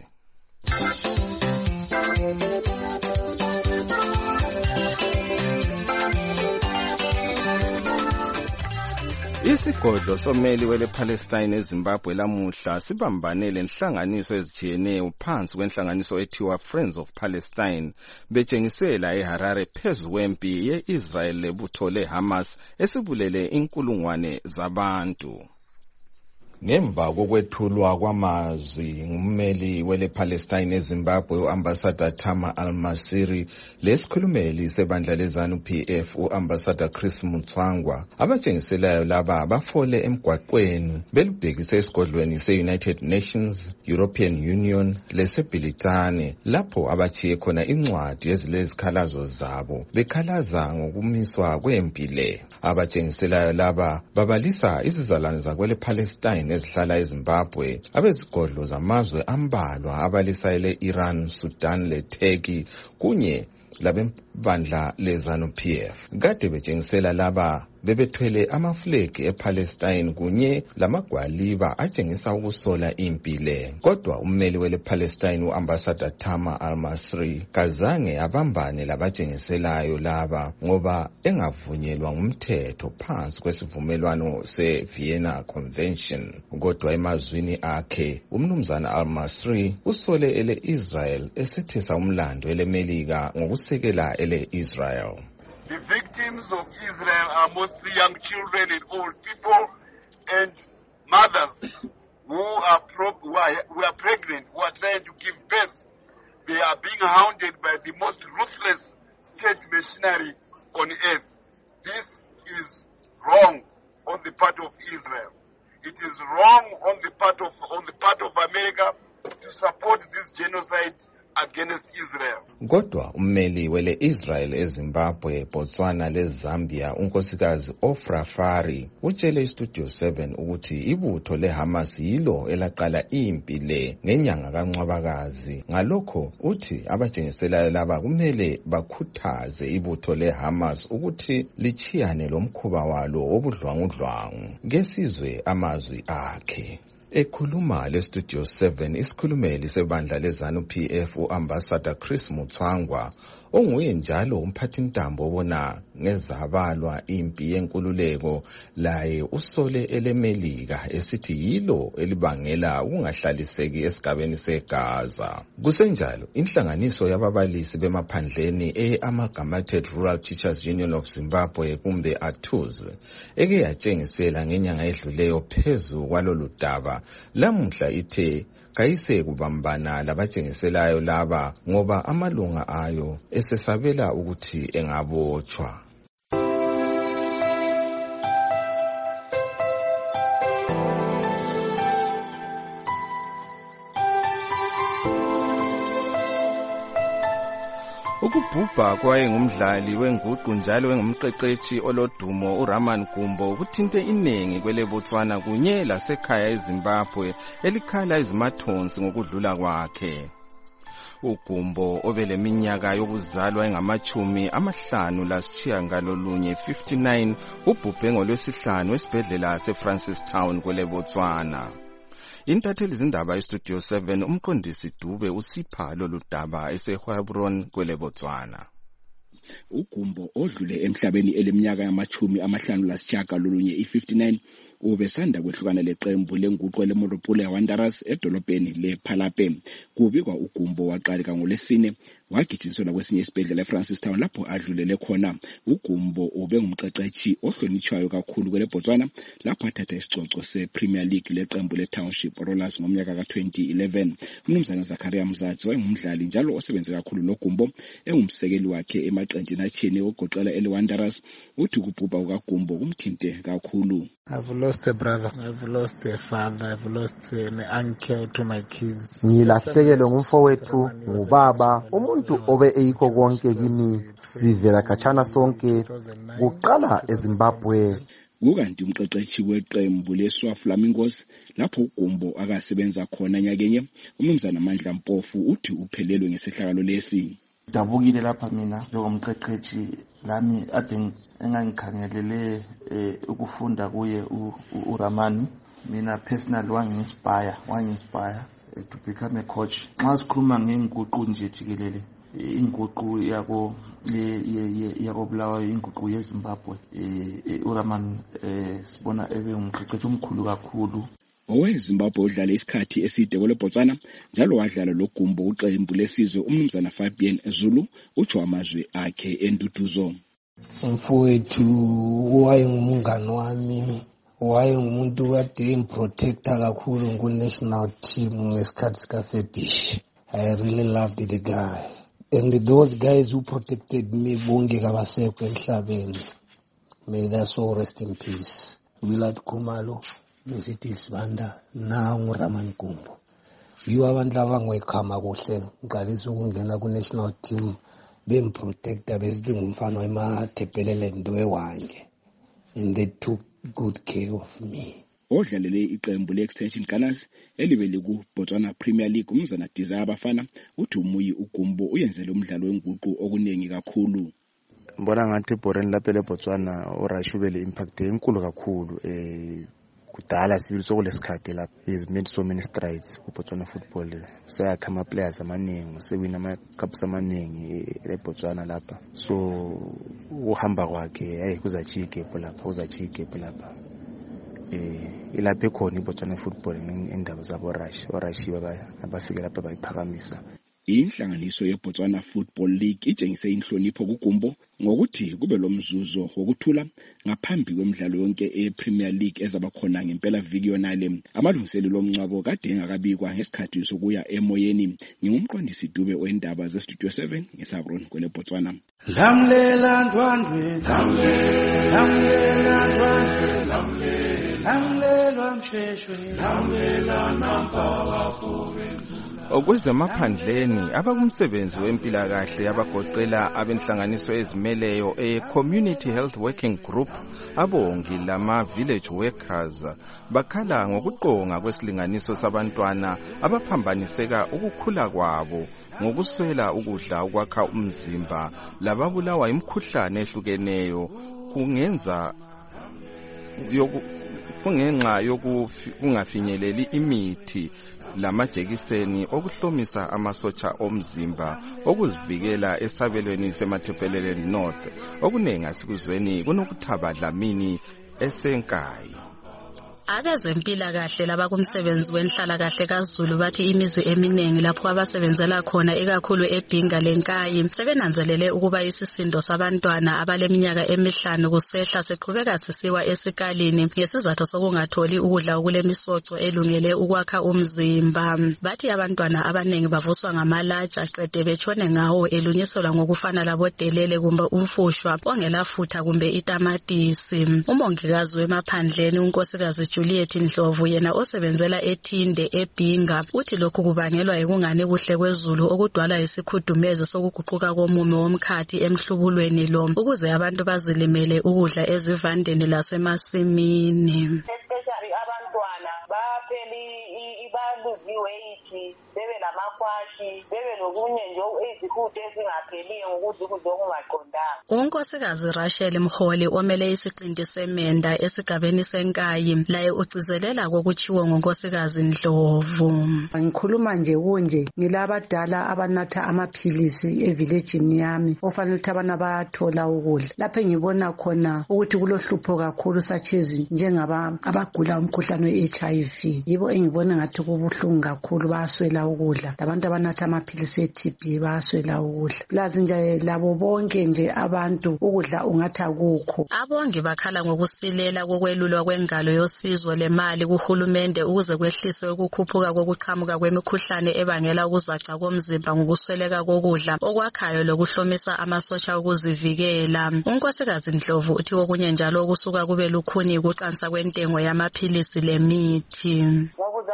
Isigodlo someli wele Palestine eZimbabwe lamuhla sibambane lenhlanganiso ezijiyeneyo phansi kwenhlanganiso ethiwa Friends of Palestine betshengisela eHarare phezu kwempi ye-Israel lebutho leHamas esibulele inkulungwane zabantu. Ngemva kokwethulwa kwamazwi ngummeli wele Palestine eZimbabwe uAmbassador Tama Al-Masiri lesikhulumeli sebandla leZANU-PF uAmbassador Chris Mutsvangwa abatshengiselayo laba bafole emgwaqweni belubhekise esigodlweni se-United Nations, European Union leseBhilitane lapho abachiye khona incwadi ezilezikhalazo zabo bekhalaza ngokumiswa kwempi le. Abatshengiselayo laba babalisa izizalwane zakwele Palestine ezihlala eZimbabwe abezigodlo zamazwe ambalwa abalisayele Iran, Sudan leTurkey kunye labembandla leZANU-PF. Kade betshengisela laba bebethwele amaflegi ePalestine kunye lamagwaliba atshengisa ukusola impi le. Kodwa ummeli wele Palestine uAmbassador Tama Al-Masri kazange abambane labatshengiselayo laba ngoba engavunyelwa ngumthetho phansi kwesivumelwano seVienna Convention. Kodwa emazwini akhe umnumzana Al-Masri usole ele Israel esethesa umlando ele Melika ngokusekela ele Israel. The victims of Israel are mostly young children and old people and mothers who are pregnant, who are trying to give birth. They are being hounded by the most ruthless state machinery on earth. This is wrong on the part of Israel. It is wrong on the part of America to support this genocide against Israel. Kodwa ummeli wele Israel eZimbabwe, Botswana leZambia unkosikazi Ofra Fari utshele iStudio 7 ukuthi ibutho leHamas yilo elaqala impi le ngenyanga kaNcwabakazi. Ngalokho uthi abatshengiselayo laba kumele bakhuthaze ibutho leHamas ukuthi lichiyane lomkhuba walo wobudlwangudlwangu. Ngesizwe amazwi akhe. Ekhuluma leStudio 7 isikhulumeli sebandla leZANU-PF uAmbassador Chris Mutsvangwa onguye njalo umphathintambo obona ngezabalwa impi yenkululeko laye usole elemelika esithi yilo elibangela ukungahlaliseki esigabeni seGaza. Kusenjalo inhlanganiso yababalisi bemaphandleni eAmalgamated Rural Teachers Union of Zimbabwe kumbe ATUZ eke yatshengisela ngenyanga edluleyo phezu kwalolu daba lamuhla ithe kayise kubambana labatshengiselayo laba ngoba amalunga ayo esesabela ukuthi engabotshwa. Ukubhubha kwayengumdlali wenguqu njalo engumqeqeshi olodumo uRaman Gumbo kuthinte iningi kwele Botswana kunye lasekhaya eZimbabwe elikhala izimathonsi ngokudlula kwakhe. Ugumbo obeleminyaka yokuzalwa engama-59 59 ubhubhe ngolwesihlanu esibhedlela seFrancistown kwele Botswana. Intatheli zindaba iStudio 7 umqondisi Dube usipha lolu daba eseHebron kwele Botswana. Ugumbo odlule emhlabeni eleminyaka yama-59 59 ubesanda kwehlukana leqembu lenguqu leMorupule Wanderers edolobheni lePhalape. Kubikwa Ugumbo waqaleka ngolesine wagijinselwa kwesinye isibhedlela eFrancistown lapho adlulele khona. Ugumbo ubengumqeqeshi ohlonitshwayo kakhulu kwele Botswana lapho athatha isicoco sePremier League leqembu leTownship Rollers ngomnyaka ka-2011. Umnumzana Zakaria Mzatsi wayengumdlali njalo osebenze kakhulu noGumbo engumsekeli wakhe emaqenjini atshiyene ogoqela eleWanderers. Uthi ukubhubha kukaGumbo kumthinte kakhulu. I've lost a brother, I've lost a father, I've lost an uncle to my kids. Ngilahlekelwe ngumfowethu, ngubaba, umuntu obe eyikho konke kimi. Sivela khatshana sonke kuqala eZimbabwe. Kukanti umqeqeshi weqembu leSwa Flamingos lapho uGumbo akasebenza khona nyakenye umnumzana Mandla Mpofu uthi uphelelwe ngesihlakalo lesi. Dabukile lapha mina njengomqeqeshi lami ade engangikhangelele ukufunda kuye uRamani. Mina personally wangi-inspire to become a coach. Nxa sikhuluma ngenguqu nje jikelele, inguqu yako Bulawayo, inguqu yeZimbabwe, uRamani sibona ebe umqeqeshi omkhulu kakhulu. OweZimbabwe udlala isikhathi eside kweBotswana njalo wadlala loGumbo uqembu lesizwe umnumzana Fabian Zulu utsho amazwi akhe enduduzo. Mfowethu wayengumngani wami, wayengumuntu kade improtector kakhulu ku-national team ngesikhathi sikaFebish. I really loved the guy. And those guys who protected me bonke kabasekho emhlabeni. May their soul rest in peace. Willard Khumalo, Mesithi Sibanda, na nguRamani Gumbo. Yiwo abantu abangoyikhama kuhle ngiqalisa ukungena ku-national team bemprotector besithi ngumfana wemathebhelele ndo ewange. And they took good care of me. Odlalele iqembu le-Extension Gunners elibele ku-Botswana Premier League umzana Desire Bafana uthi umuyi uGumbo uyenzele umdlalo wenguqu okuningi kakhulu. Mbona ngathi Boreni lapha leBotswana uRashubele impact enkulu kakhulu kudala sibili sokulesikhathi lapha he's made so many strides kuBotswana football. Sayakha ama-players amaningi, sewina ama-cups amaningi leBotswana lapha. So uhamba kwakhe hayi kuzachiya igephu lapha. Ilapha ekhona iBotswana football ngendaba zabo orashi abafike lapha bayiphakamisa. Inhlanganiso yeBotswana Football League itshengise inhlonipho kuGumbo ngokuthi kube lomzuzo wokuthula ngaphambi kwemidlalo yonke ePremier League ezaba khona ngempela viki yonale. Amalungiselelo omncwabo kade engakabikwa ngesikhathi sokuya emoyeni. Ngingumqondisi Dube wendaba zeStudio 7 ngeSabron kweleBotswana. Lamlela ndwandwe, lamlela msheshwe, lamlela nampawafube. Okwezemaphandleni abakumsebenzi wempilakahle abagoqela abenhlanganiso ezimeleyo Community Health Working Group abongi lama village workers bakhala ngokuqonga kwesilinganiso sabantwana abaphambaniseka ukukhula kwabo ngokuswela ukudla okwakha umzimba lababulawa imikhuhlane ehlukeneyo kungenxa yokungafinyeleli imithi lamajekiseni okuhlomisa amasotsha omzimba okuzivikela esabelweni semathebheleleni North okunengi asikuzweni kunokuthaba Dlamini esenkayi. Abezempilakahle labakumsebenzi wenhlalakahle kaZulu bathi imizi eminingi lapho abasebenzela khona ikakhulu eBhinga leNkayi sebenanzelele ukuba isisindo sabantwana abaleminyaka emihlanu kusehla seqhubeka sisiwa esikalini ngesizathu sokungatholi ukudla okulemisoco elungele ukwakha umzimba. Bathi abantwana abaningi bavuswa ngamalatsha aqede betshone ngawo elunyiselwa ngokufana labodelele kumbe umfushwa ongelafutha kumbe itamatisi. Umongikazi wemaphandleni unkosikazi Juliet Ndlovu yena osebenzela eThinde eBhinga uthi lokhu kubangelwa yikungani kuhle kwezulu okudwala isikhudumezi sokuguquka komume womkhathi emhlubulweni lo ukuze abantu bazilimele ukudla ezivandeni lasemasimini. Especially abantwana bapheli ibaluziwe ithi bebe lamakwashi bebe lokunye nje izihudo ezingapheliyo ngokuthi ukudla okungaqondanga. Unkosikazi Rachel Mholi omele isiqinti semenda esigabeni seNkayi laye ucizelela kokuchiwo ngonkosikazi Ndlovu. Ngikhuluma nje kunje ngilabadala abanatha amaphilisi evillageni yami ofanele ukuthi abana bayathola ukudla. Lapho ngibona khona ukuthi kulohlupho kakhulu sachezi njengaba abagula umkhuhlane weHIV. Yibo engibona ngathi kubuhlungu kakhulu bayaswela ukudla. Labantu abanatha amaphilisi eTB bayaswela ukudla. Plazi nje labo bonke nje abantu ukudla ungathi akukho. Abongi bakhala ngokusilela kokwelulwa kwengalo yosizo lemali kuhulumende ukuze kwehliswe ukukhuphuka kokuqhamuka kwemikhuhlane ebangela ukuzaca komzimba ngokusweleka kokudla okwakhayo lokuhlomisa amasotsha okuzivikela. Unkosikazi Ndlovu uthi okunye njalo okusuka kube lukhuni ukuqansa kwentengo yamaphilisi lemithi. Uzathola ukuthi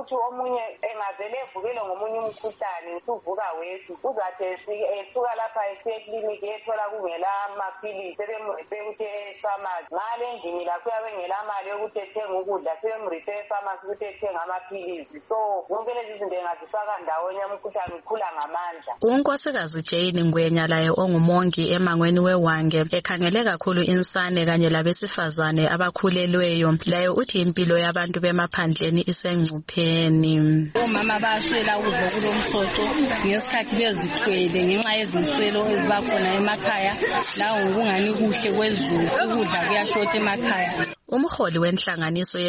ukuthi omunye engavele evukele ngomunye umkhuhlane usuvuka wethu uzathi esuka lapha esiye ekliniki ethola kungela amaphilisi sebemrife ukuthi efamasi ngale endlini lakho uyabe engela mali yokuthi ethenge ukudla sebemrife efamasi ukuthi ethenge amaphilisi. So zonke lezi zinto engazifaka ndawonye umkhuhlane ukhula ngamandla. uNkosikazi Jane Ngwenya laye ongumongi emangweni weWange ekhangele kakhulu insane kanye labesifazane abakhulelweyo laye uthi impilo yabantu bemaphandleni isengcupheni. Omama bayaswela ukudla kulomsoco ngesikhathi bezithwele ngenxa yezinswelo ezibakhona emakhaya la ngokungani kuhle kwezulu ukudla kuyashota emakhaya. Umholi wenhlanganiso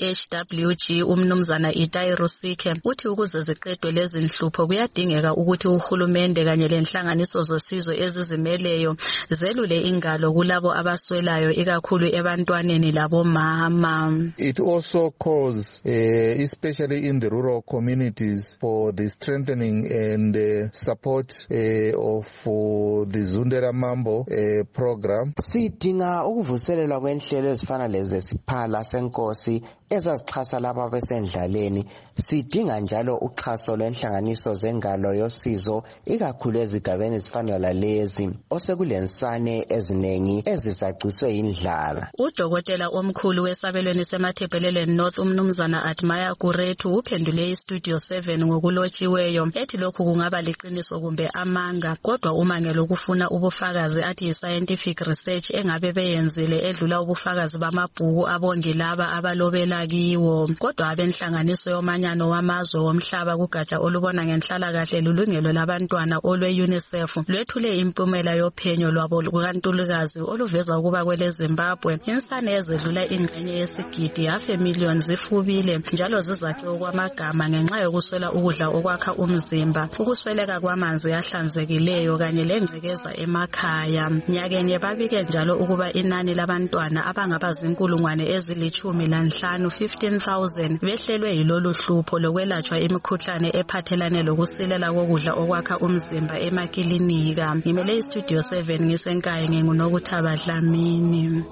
ye-CHWG umnumzana Itai Rusike uthi ukuze ziqedwe lezi nhlupho kuyadingeka ukuthi uhulumende kanye lenhlanganiso zosizo ezizimeleyo zelule ingalo kulabo abaswelayo ikakhulu ebantwaneni labomama. It also calls especially in the rural communities for the strengthening and support of the Zundera Mambo program. Sidinga ukuvuselelwa kwenhlelo ezifana lezi zesiphala senkosi ezazixhasa laba besendlaleni. Sidinga njalo uxhaso lwenhlanganiso zengalo yosizo ikakhulu ezigabeni ezifana lalezi osekulensane eziningi ezisaciswe indlala. Udokotela omkhulu wesabelweni semathebhelele North umnumzana Admire Kuretu uphendule iStudio 7 ngokulotshiweyo ethi lokhu kungaba liqiniso kumbe amanga kodwa umangelo ukufuna ubufakazi athi i-scientific research engabe beyenzile edlula ubufakazi bamabhuku abongi laba abalobela kiwo. Kodwa abenhlanganiso yomanyano wamazwe womhlaba kugatsha olubona ngenhlalakahle lulungelo labantwana olwe-UNICEF lwethule impumela yophenyo lwabo lukantulukazi oluveza ukuba kwele Zimbabwe insane ezedlula ingxenye yesigidi hafe million zifubile njalo zizace okwamagama ngenxa yokuswela ukudla okwakha umzimba, ukusweleka kwamanzi ahlanzekileyo kanye lengcekeza emakhaya. Nyakenye babike njalo ukuba inani labantwana abangaba zinkulungwane ezili-15 15,000 behlelwe yilolu hlupho lokwelatshwa imikhuhlane ephathelane lokusilela kokudla okwakha umzimba emakilinika. Ngimele iStudio 7 ngisenkaye nginguNokuthaba Dlamini.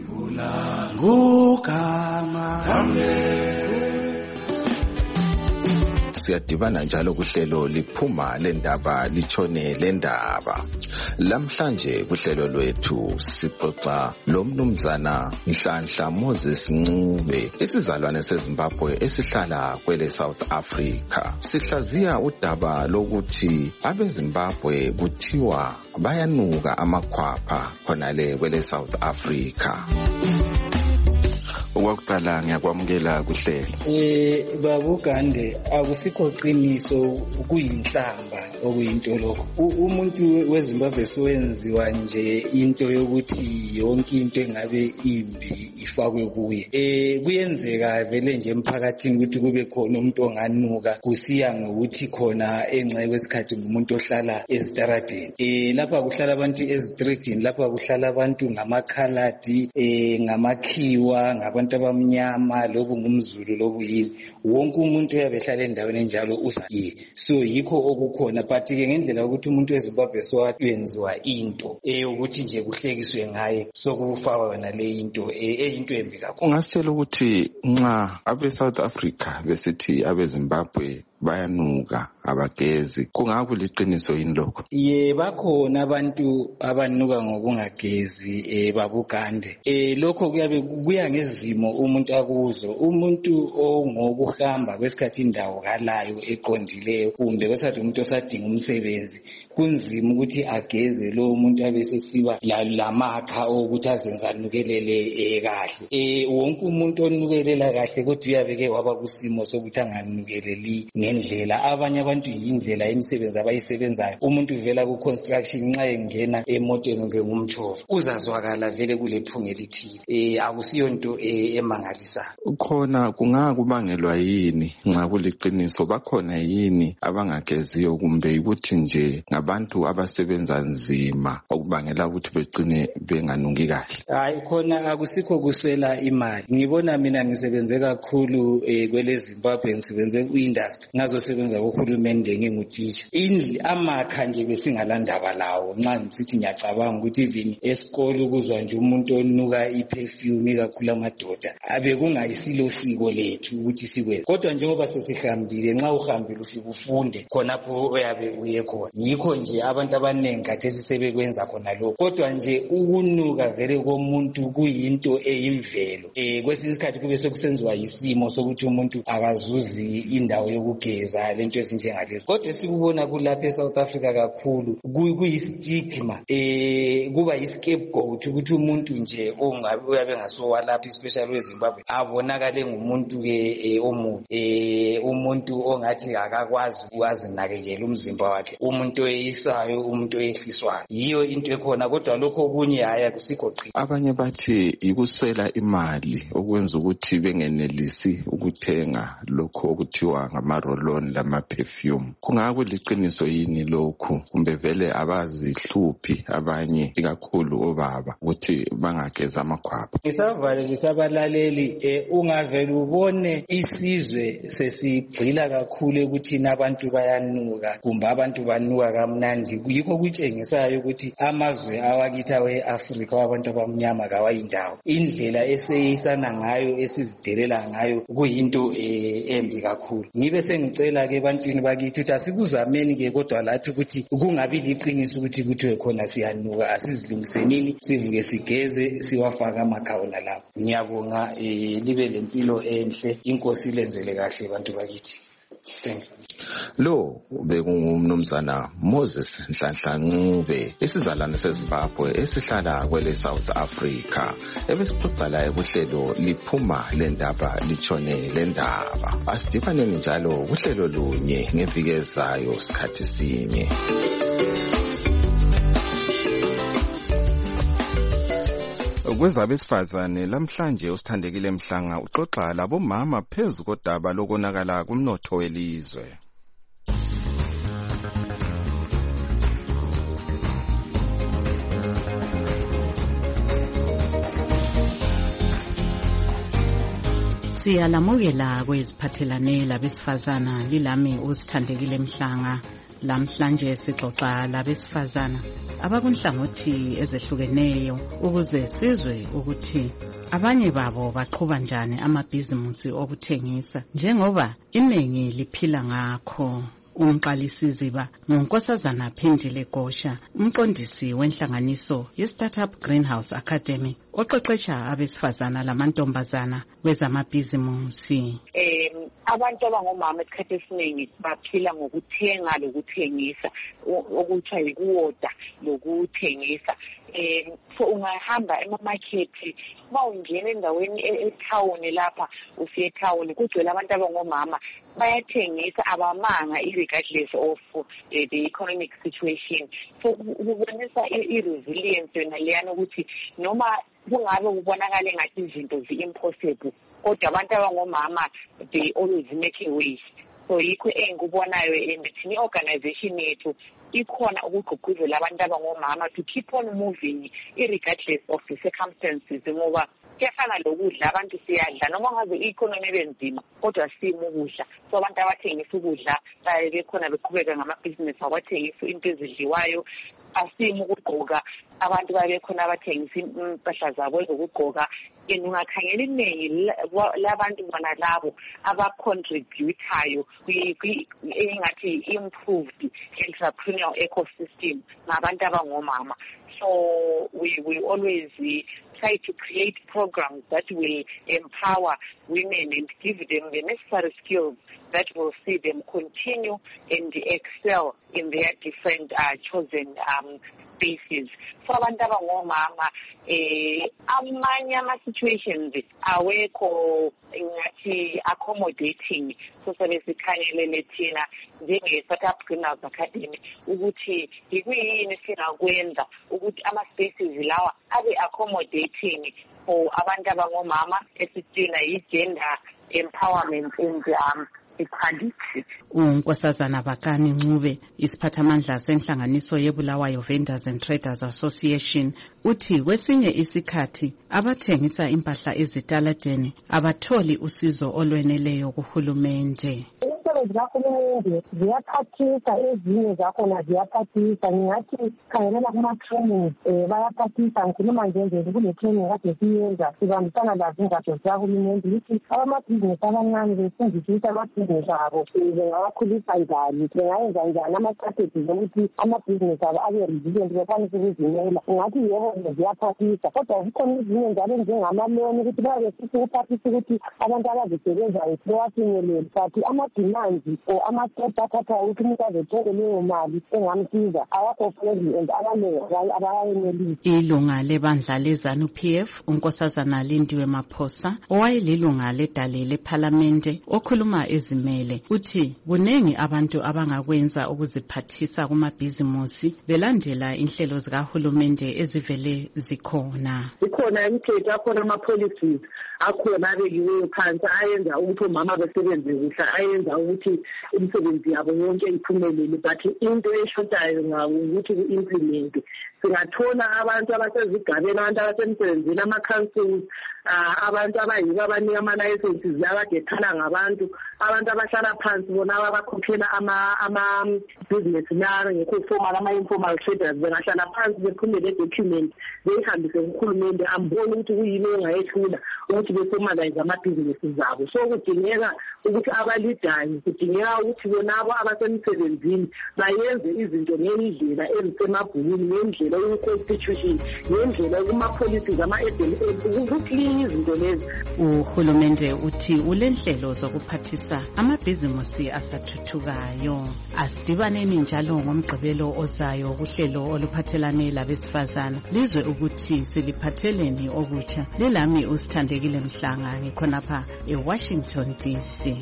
Siyadibana njalo kuhlelo liphuma lendaba litshone lendaba. Lamhlanje kuhlelo lwethu sixoxa lomnumzana Nhlanhla Moses Ncube isizalwane seZimbabwe esihlala kwele South Africa. Sihlaziya udaba lokuthi abeZimbabwe kuthiwa bayanuka amakhwapha khonale kwele South Africa. Okwaqala ngiyakwamukela kuhlelo. Babugande akusikho qiniso kuyinhlamba okuyinto lokho. Umuntu weZimbabwe sowenziwa nje into yokuthi yonke into engabe imbi ifakwe kuye. Kuyenzeka vele nje emphakathini ukuthi kube khona umuntu onganuka kusiya ngokuthi khona enxa kwesikhathi ngumuntu ohlala ezitaradeni. Lapha kuhlala abantu ezitradini, lapha kuhlala abantu ngamakhaladi, ngamakhiwa, ngabantu abamnyama, lobu ngumZulu lobu yini. Wonke umuntu uyabehlala endaweni enjalo uza so yikho okukhona but ke ngendlela ukuthi umuntu weZimbabwe sowenziwa into ukuthi nje kuhlekiswe ngaye sokufakwa wena le into eyinto embi kakhulu. Ungasitshela ukuthi nxa abe South Africa besithi abeZimbabwe bayanuka abagezi kungaku liqiniso yini lokho? Bakhona abantu abanuka ngokungagezi babugande. Lokho kuya ngezimo umuntu akuzo. Umuntu ongokuhamba kwesikhathi indawo kalayo eqondileyo kumbe kwesikhathi umuntu osadinga umsebenzi kunzima ukuthi ageze lo umuntu abesesiba lamakha ukuthi azenza anukelele kahle. Wonke umuntu onukelela kahle kodwa uyabeke waba kusimo sokuthi anganukeleli ngendlela. Abanye abantu yindlela imisebenzi abayisebenzayo. Umuntu uvela ku construction nxa engena emotweni ngumthofu uzazwakala vele kulephunga elithile. Akusiyo into emangalisa. Khona kungakubangelwa yini nxa kuliqiniso? Bakhona yini abangageziyo kumbe ukuthi nje ngabantu abasebenza nzima okubangela ukuthi begcine benganuki kahle? Khona akusikho kuswela imali. Ngibona mina ngisebenze kakhulu kwele Zimbabwe, ngisebenze ku-industry ngazosebenza kuhulumende ngingutitsha amakha nje besingalandaba lawo nxa ngisithi ngiyacabanga ukuthi even esikolo kuzwa nje umuntu onuka iperfume kakhulu amadoda abe kungayisilo siko lethu ukuthi sikwenze kodwa njengoba sesihambile nxa uhambile ufika ufunde khonapho oyabe uye khona yikho nje abantu abaningi khathesi sebekwenza khona lokho kodwa nje ukunuka vele komuntu kuyinto eyimvelo kwesinye isikhathi kube sekusenziwa yisimo sokuthi umuntu akazuzi indawo yokugeza lento ezinjengalezi kodwa sikubona kulapha eSouth Africa kakhulu kuyistigma kuba yiscapegoat ukuthi umuntu nje ongabe ngasowalapha especially weZimbabwe abonakale ngumuntu ke omubi umuntu ongathi akakwazi ukuzinakekela umzimba wakhe umuntu oyisayo umuntu oyehliswayo yiyo into ekhona kodwa lokho okunye haya kusikho qhi abanye bathi ikuswela imali okwenza ukuthi bengenelisi ukuthenga lokho okuthiwa ngama-roll-on lama-perfume kungakuliqiniso yini lokhu kumbe vele abazihluphi abanye ikakhulu obaba ukuthi bangageza amakhwapha ngisavalelisa abalaleli ungavele ubone isizwe sesigxila kakhulu ekuthini abantu bayanuka kumbe abantu banuka kamnandi yikho kutshengisayo ukuthi amazwe awakithi awe-Afrika wabantu abamnyama kawayindawo indlela eseyisana ngayo esizidelela ngayo kuyinto embi kakhulu ngibe sengicela-ke ebantwini bakithi ukuthi asikuzameni ke kodwa lathi ukuthi kungabi liqiniso ukuthi kuthiwe khona siyanuka asizilungisenini sivuke sigeze siwafaka amakhawona lapho ngiyabonga libe lempilo enhle inkosi lenzele kahle abantu bakithi lo bekungumnumzana Moses Nhlanhla Ncube isizalwane seZimbabwe esihlala kwele South Africa ebesixoxela ebuhlelo liphuma lendaba litshone lendaba asidibaneni njalo kuhlelo lunye ngeviki ezayo sikhathi sinye kwezabesifazane lamhlanje usithandekile Mhlanga uxoxa labomama phezu kodaba lokonakala kumnotho welizwe Siyalamukela kweziphathelane labesifazana lilami usithandekile Mhlanga lamhlanje sixoxa labesifazana abakunhlangothi ezehlukeneyo ukuze sizwe ukuthi abanye babo baqhuba njani amabhizimusi okuthengisa njengoba iningi liphila ngakho. Umqalisiziba nguNkosazana Phindile Gosha umqondisi wenhlanganiso ye-Startup Greenhouse Academy oqeqesha abesifazana lamantombazana kwezamabhizimusi. Abantu abangomama esikhathi esiningi baphila ngokuthenga lokuthengisa okuthiwa yikuwoda lokuthengisa. So ungahamba emamakhethi mawungena endaweni ethawuni lapha ufike ethawuni kugcwele abantu abangomama bayathengisa abamanga regardless of the economic situation. So kubonisa i-resilience yona leyana ukuthi noma kungabe kubonakala ngathi izinto zi-impossible kodwa abantu abangomama they always make a way. So yikho engikubonayo thina i-organization yethu ikhona ukugqugquzela abantu abangomama to keep on moving regardless of the circumstances ngoba kuyafana lokudla abantu siyadla noma ngaze i-economy benzima kodwa simo ukudla. So abantu abathengisa ukudla bekhona beqhubeka ngamabhizinisi abathengisa into ezidliwayo asimo ukugqoka abantu babekhona abathengisa impahla zabo ezokugqoka ungakhangela iningi labantu bona labo abacontributayo engathi improved entrepreneurial ecosystem ngabantu abangomama. So we always try to create programs that will empower women and give them the necessary skills that will see them continue and excel in their different chosen spaces. So abantu abangomama amanye ama-situations awekho ngathi accommodating. So sabe sikhangelele thina njenge-Startup Greenhouse Academy ukuthi yikuyini singakwenza ukuthi ama-spaces lawa abe accommodating for abantu abangomama esithina yi-gender empowerment and equality. uNkosazana Bakani Ncube isiphathamandla senhlanganiso yeBulawayo Vendors and Traders Association uthi kwesinye isikhathi abathengisa impahla ezitaladeni abatholi usizo olweneleyo kuhulumende. Umsebenzi zikahulumende ziyaphathisa, ezinye zakhona ziyaphathisa. Ngingathi khangelela kuma-training bayaphathisa. Ngikhuluma nje kune-training kade siyenza sibambisana lazo ingatsho zikahulumende ukuthi abamabhizinesi abancane befundisisa amabhizinesi abo bengawakhulisa njani, bengayenza njani ama-strategies ukuthi amabhizinesi abo abe resilient, bekwanise ukuzimela. Ngathi yebo ziyaphathisa, kodwa zikhona ezinye njalo njengamaloni ukuthi babe befisa ukuphathisa ukuthi abantu abazisebenzayo bewafinyelele, but ama-demands or ama-steps athathayo ukuthi umuntu azethole leyo mali engamsiza awakho friendly and abaningi abayenelisi. Ilunga lebandla leZANU-PF uNkosazana Lindiwe Maphosa owayelilunga ledale lephalamende okhuluma ezimele uthi kunengi abantu abangakwenza ukuziphathisa kumabhizimusi belandela inhlelo zikahulumende ezivele zikhona. Ikhona imithetho, akhona ama-policies akhona abekiweyo phansi ayenza ukuthi omama besebenze kuhle, ayenza ukuthi imisebenzi yabo yonke iphumelele, but into eshotayo ukuthi ku-implement. Singathola abantu abasezigabeni, abantu abasemsebenzini, ama-councils, abantu abayibo abanika ama-licenses abadethala ngabantu, abantu abahlala phansi bona abakhokhela ama-business naro ngekho-formal, ama-informal traders bengahlala phansi bephumele le-document beyihambise kuhulumende, ambone ukuthi kuyini engayehlula ukuthi beformalize amabhizinesi zabo. So kudingeka ukuthi abalidayo, kudingeka ukuthi bonabo abasemsebenzini bayenze izinto ngendlela ezisemabhukwini, ngendlela yoku-constitution, ngendlela kuma-policies ama-ukuklinya izinto lezi. Uhulumende uthi ulenhlelo zokuphathisa amabhizimusi asathuthukayo. Asidibaneni njalo ngomgqibelo ozayo kuhlelo oluphathelane labesifazana lizwe ukuthi siliphatheleni okutsha. Lelami usithandekile Mhlanga ngikhonapha eWashington DC.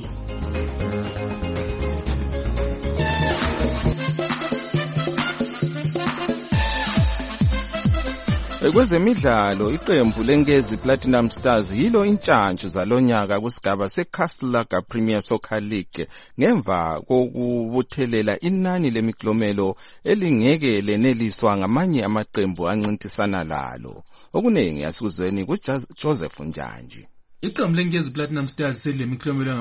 Kwezemidlalo iqembu lenkezi Platinum Stars yilo intshantshu zalonyaka kusigaba seCastle Premier Soccer League ngemva kokubuthelela inani lemiklomelo elingeke leneliswa ngamanye amaqembu ancintisana lalo. Okunengi asikuzweni kuJoseph Njanji. Iqembu lenkezi Platinum Stars selemiklomelo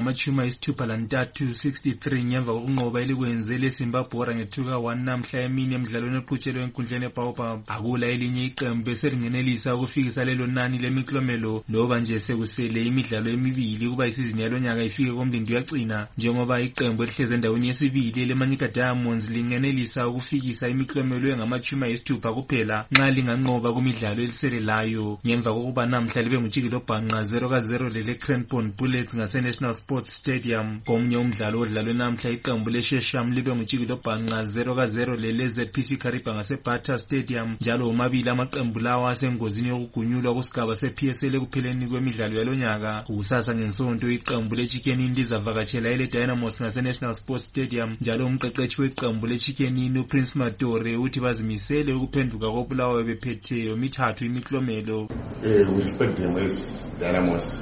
ngama-63 ngemva kokunqoba elikwenze leZimbabwe nge2-1 namhla emini emidlalweni eqhutshelwe enkundleni eBaobab. Akula elinye iqembu eselingenelisa ukufikisa lelo nani lemiklomelo loba nje sekusele imidlalo emibili kuba isizini yalonyaka ifike komlindo yagcina, njengoba iqembu elihleze endaweni yesibili leManyika Diamonds lingenelisa ukufikisa imiklomelo engama-60 kuphela nxa linganqoba kumidlalo eliselelayo, ngemva kokuba namhla libe ngutshikilo bhanqa 0-0 lele Cranbourne Bullets ngase-National Sports Stadium. Komnye umdlalo odlalwe namhla iqembu leShesham libe ngutshikilo bhanqa 0-0 lele ZPC Kariba ngase-Bata Stadium. Njalo omabili amaqembu lawa asengozini yokugunyulwa kusigaba se-PSL ekupheleni kwemidlalo yalonyaka. Kusasa ngensonto iqembu leChicken Inn lizavakatshela ele-Dynamos ngase-National Sports Stadium. Njalo umqeqeshi weqembu leChicken Inn uPrince Matore uthi bazimisele ukuphenduka koBulawayo bephethe yomithathu imiklomelo. We expect them as Dynamos.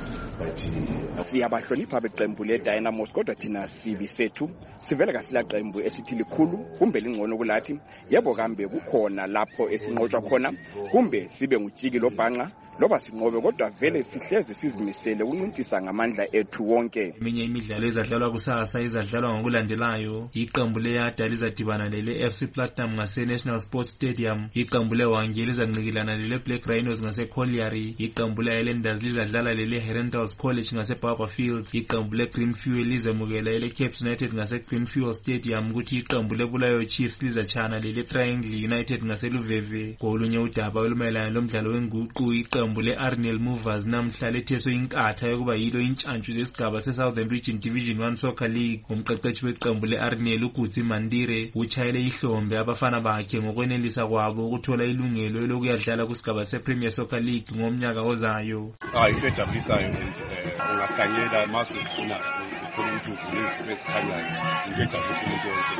Siyabahlonipha beqembu leDynamos kodwa thina sibi sethu sivela kasila qembu esithi likhulu kumbe lingcono kulathi. Yebo kambe kukhona lapho esinqotshwa khona kumbe sibe ngutshiki lobhanqa loba sinqobe kodwa vele sihleze sizimisele ukuncintisa ngamandla ethu wonke. Eminye imidlalo ezadlalwa kusasa izadlalwa ngokulandelayo. Iqembu leYada lizadibana lele-FC Platinum ngase-National Sports Stadium. Iqembu leWange lizanqikilana lele-Black Rhinos ngase-Colliery. Iqembu le-Highlanders lizadlala lele-Herentals College ngase-Barber Fields. Iqembu le-Greenfuel lizamukela ele-Cape United ngase-Greenfuel Stadium. Kuthi iqembu le-Bulawayo Chiefs lizatshana lele-Triangle United ngase-Luveve. Kolunye udaba olumayelana lomdlalo wenguqu iqembu le-Arnel Movers namhla letheswe inkatha yokuba yilo intshantshu zesigaba se-Southern Region Division 1 Soccer League. Umqeqeshi weqembu le-Arnel uGutsi Mandire utshayele ihlombe abafana bakhe ngokwenelisa kwabo ukuthola ilungelo lokuyadlala kusigaba se-Premier Soccer League ngomnyaka ozayo. Into ejabulisayo ungahlanyela masuzifuna uthola ukuthi uvule izinto ezikhanyayo, into ejabulisa umuntu wonke.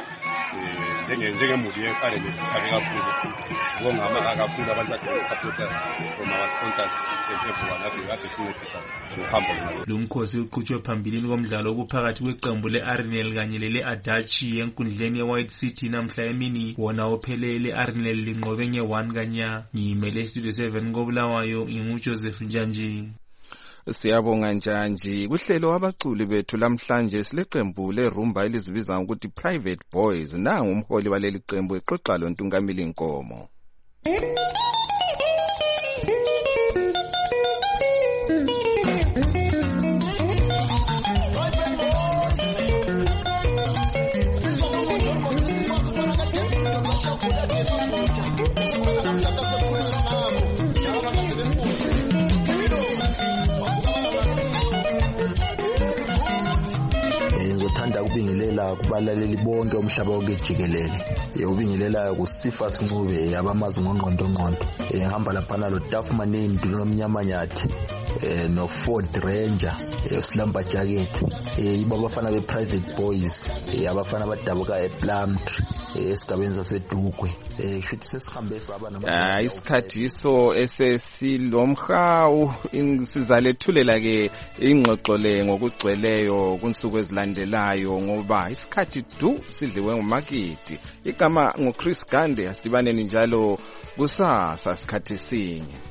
Njengemuli ye-Arnel sithabe kakhulu sibonga kakhulu abantu supporters from our sponsors everyone ade sincedisa ngohambo. Lo mkhosi uqhutshwe phambilini komdlalo okuphakathi kweqembu le-Arnel kanye lele-Adachi enkundleni ye-White City namhla emini. Wona ophelele Arnel linqobe nge-1 kanya. Ngimele Studio 7 koBulawayo nginguJoseph Njanji. Siyabonga Njanji. Kuhlelo abaculi bethu lamhlanje sileqembu lerumba elizibiza ukuthi Private Boys. Nangu umholi waleli qembu exoxa lo Ntungamili Nkomo. Ubingelela kubalaleli bonke umhlaba wonke jikelele. Ubingelela kuSifa Sincube abamazi ngqondo ngihamba lapha lo Tafman Indulo Nomnyama Nyathi no Ford Ranger Slumber Jacket yibo abafana be-Private Boys abafana abadabuka ePlumtree esigabeni saseDugwe shuthi sesihambe saba isikhathi iso esesilomhawu sizalethulela ke ingxoxo le ngokugcweleyo kunsuku ezilandelayo ngoba isikhathi sidliwe ngumakiti. Igama ngoChris Gande, asidibaneni njalo kusasa isikhathi sinye.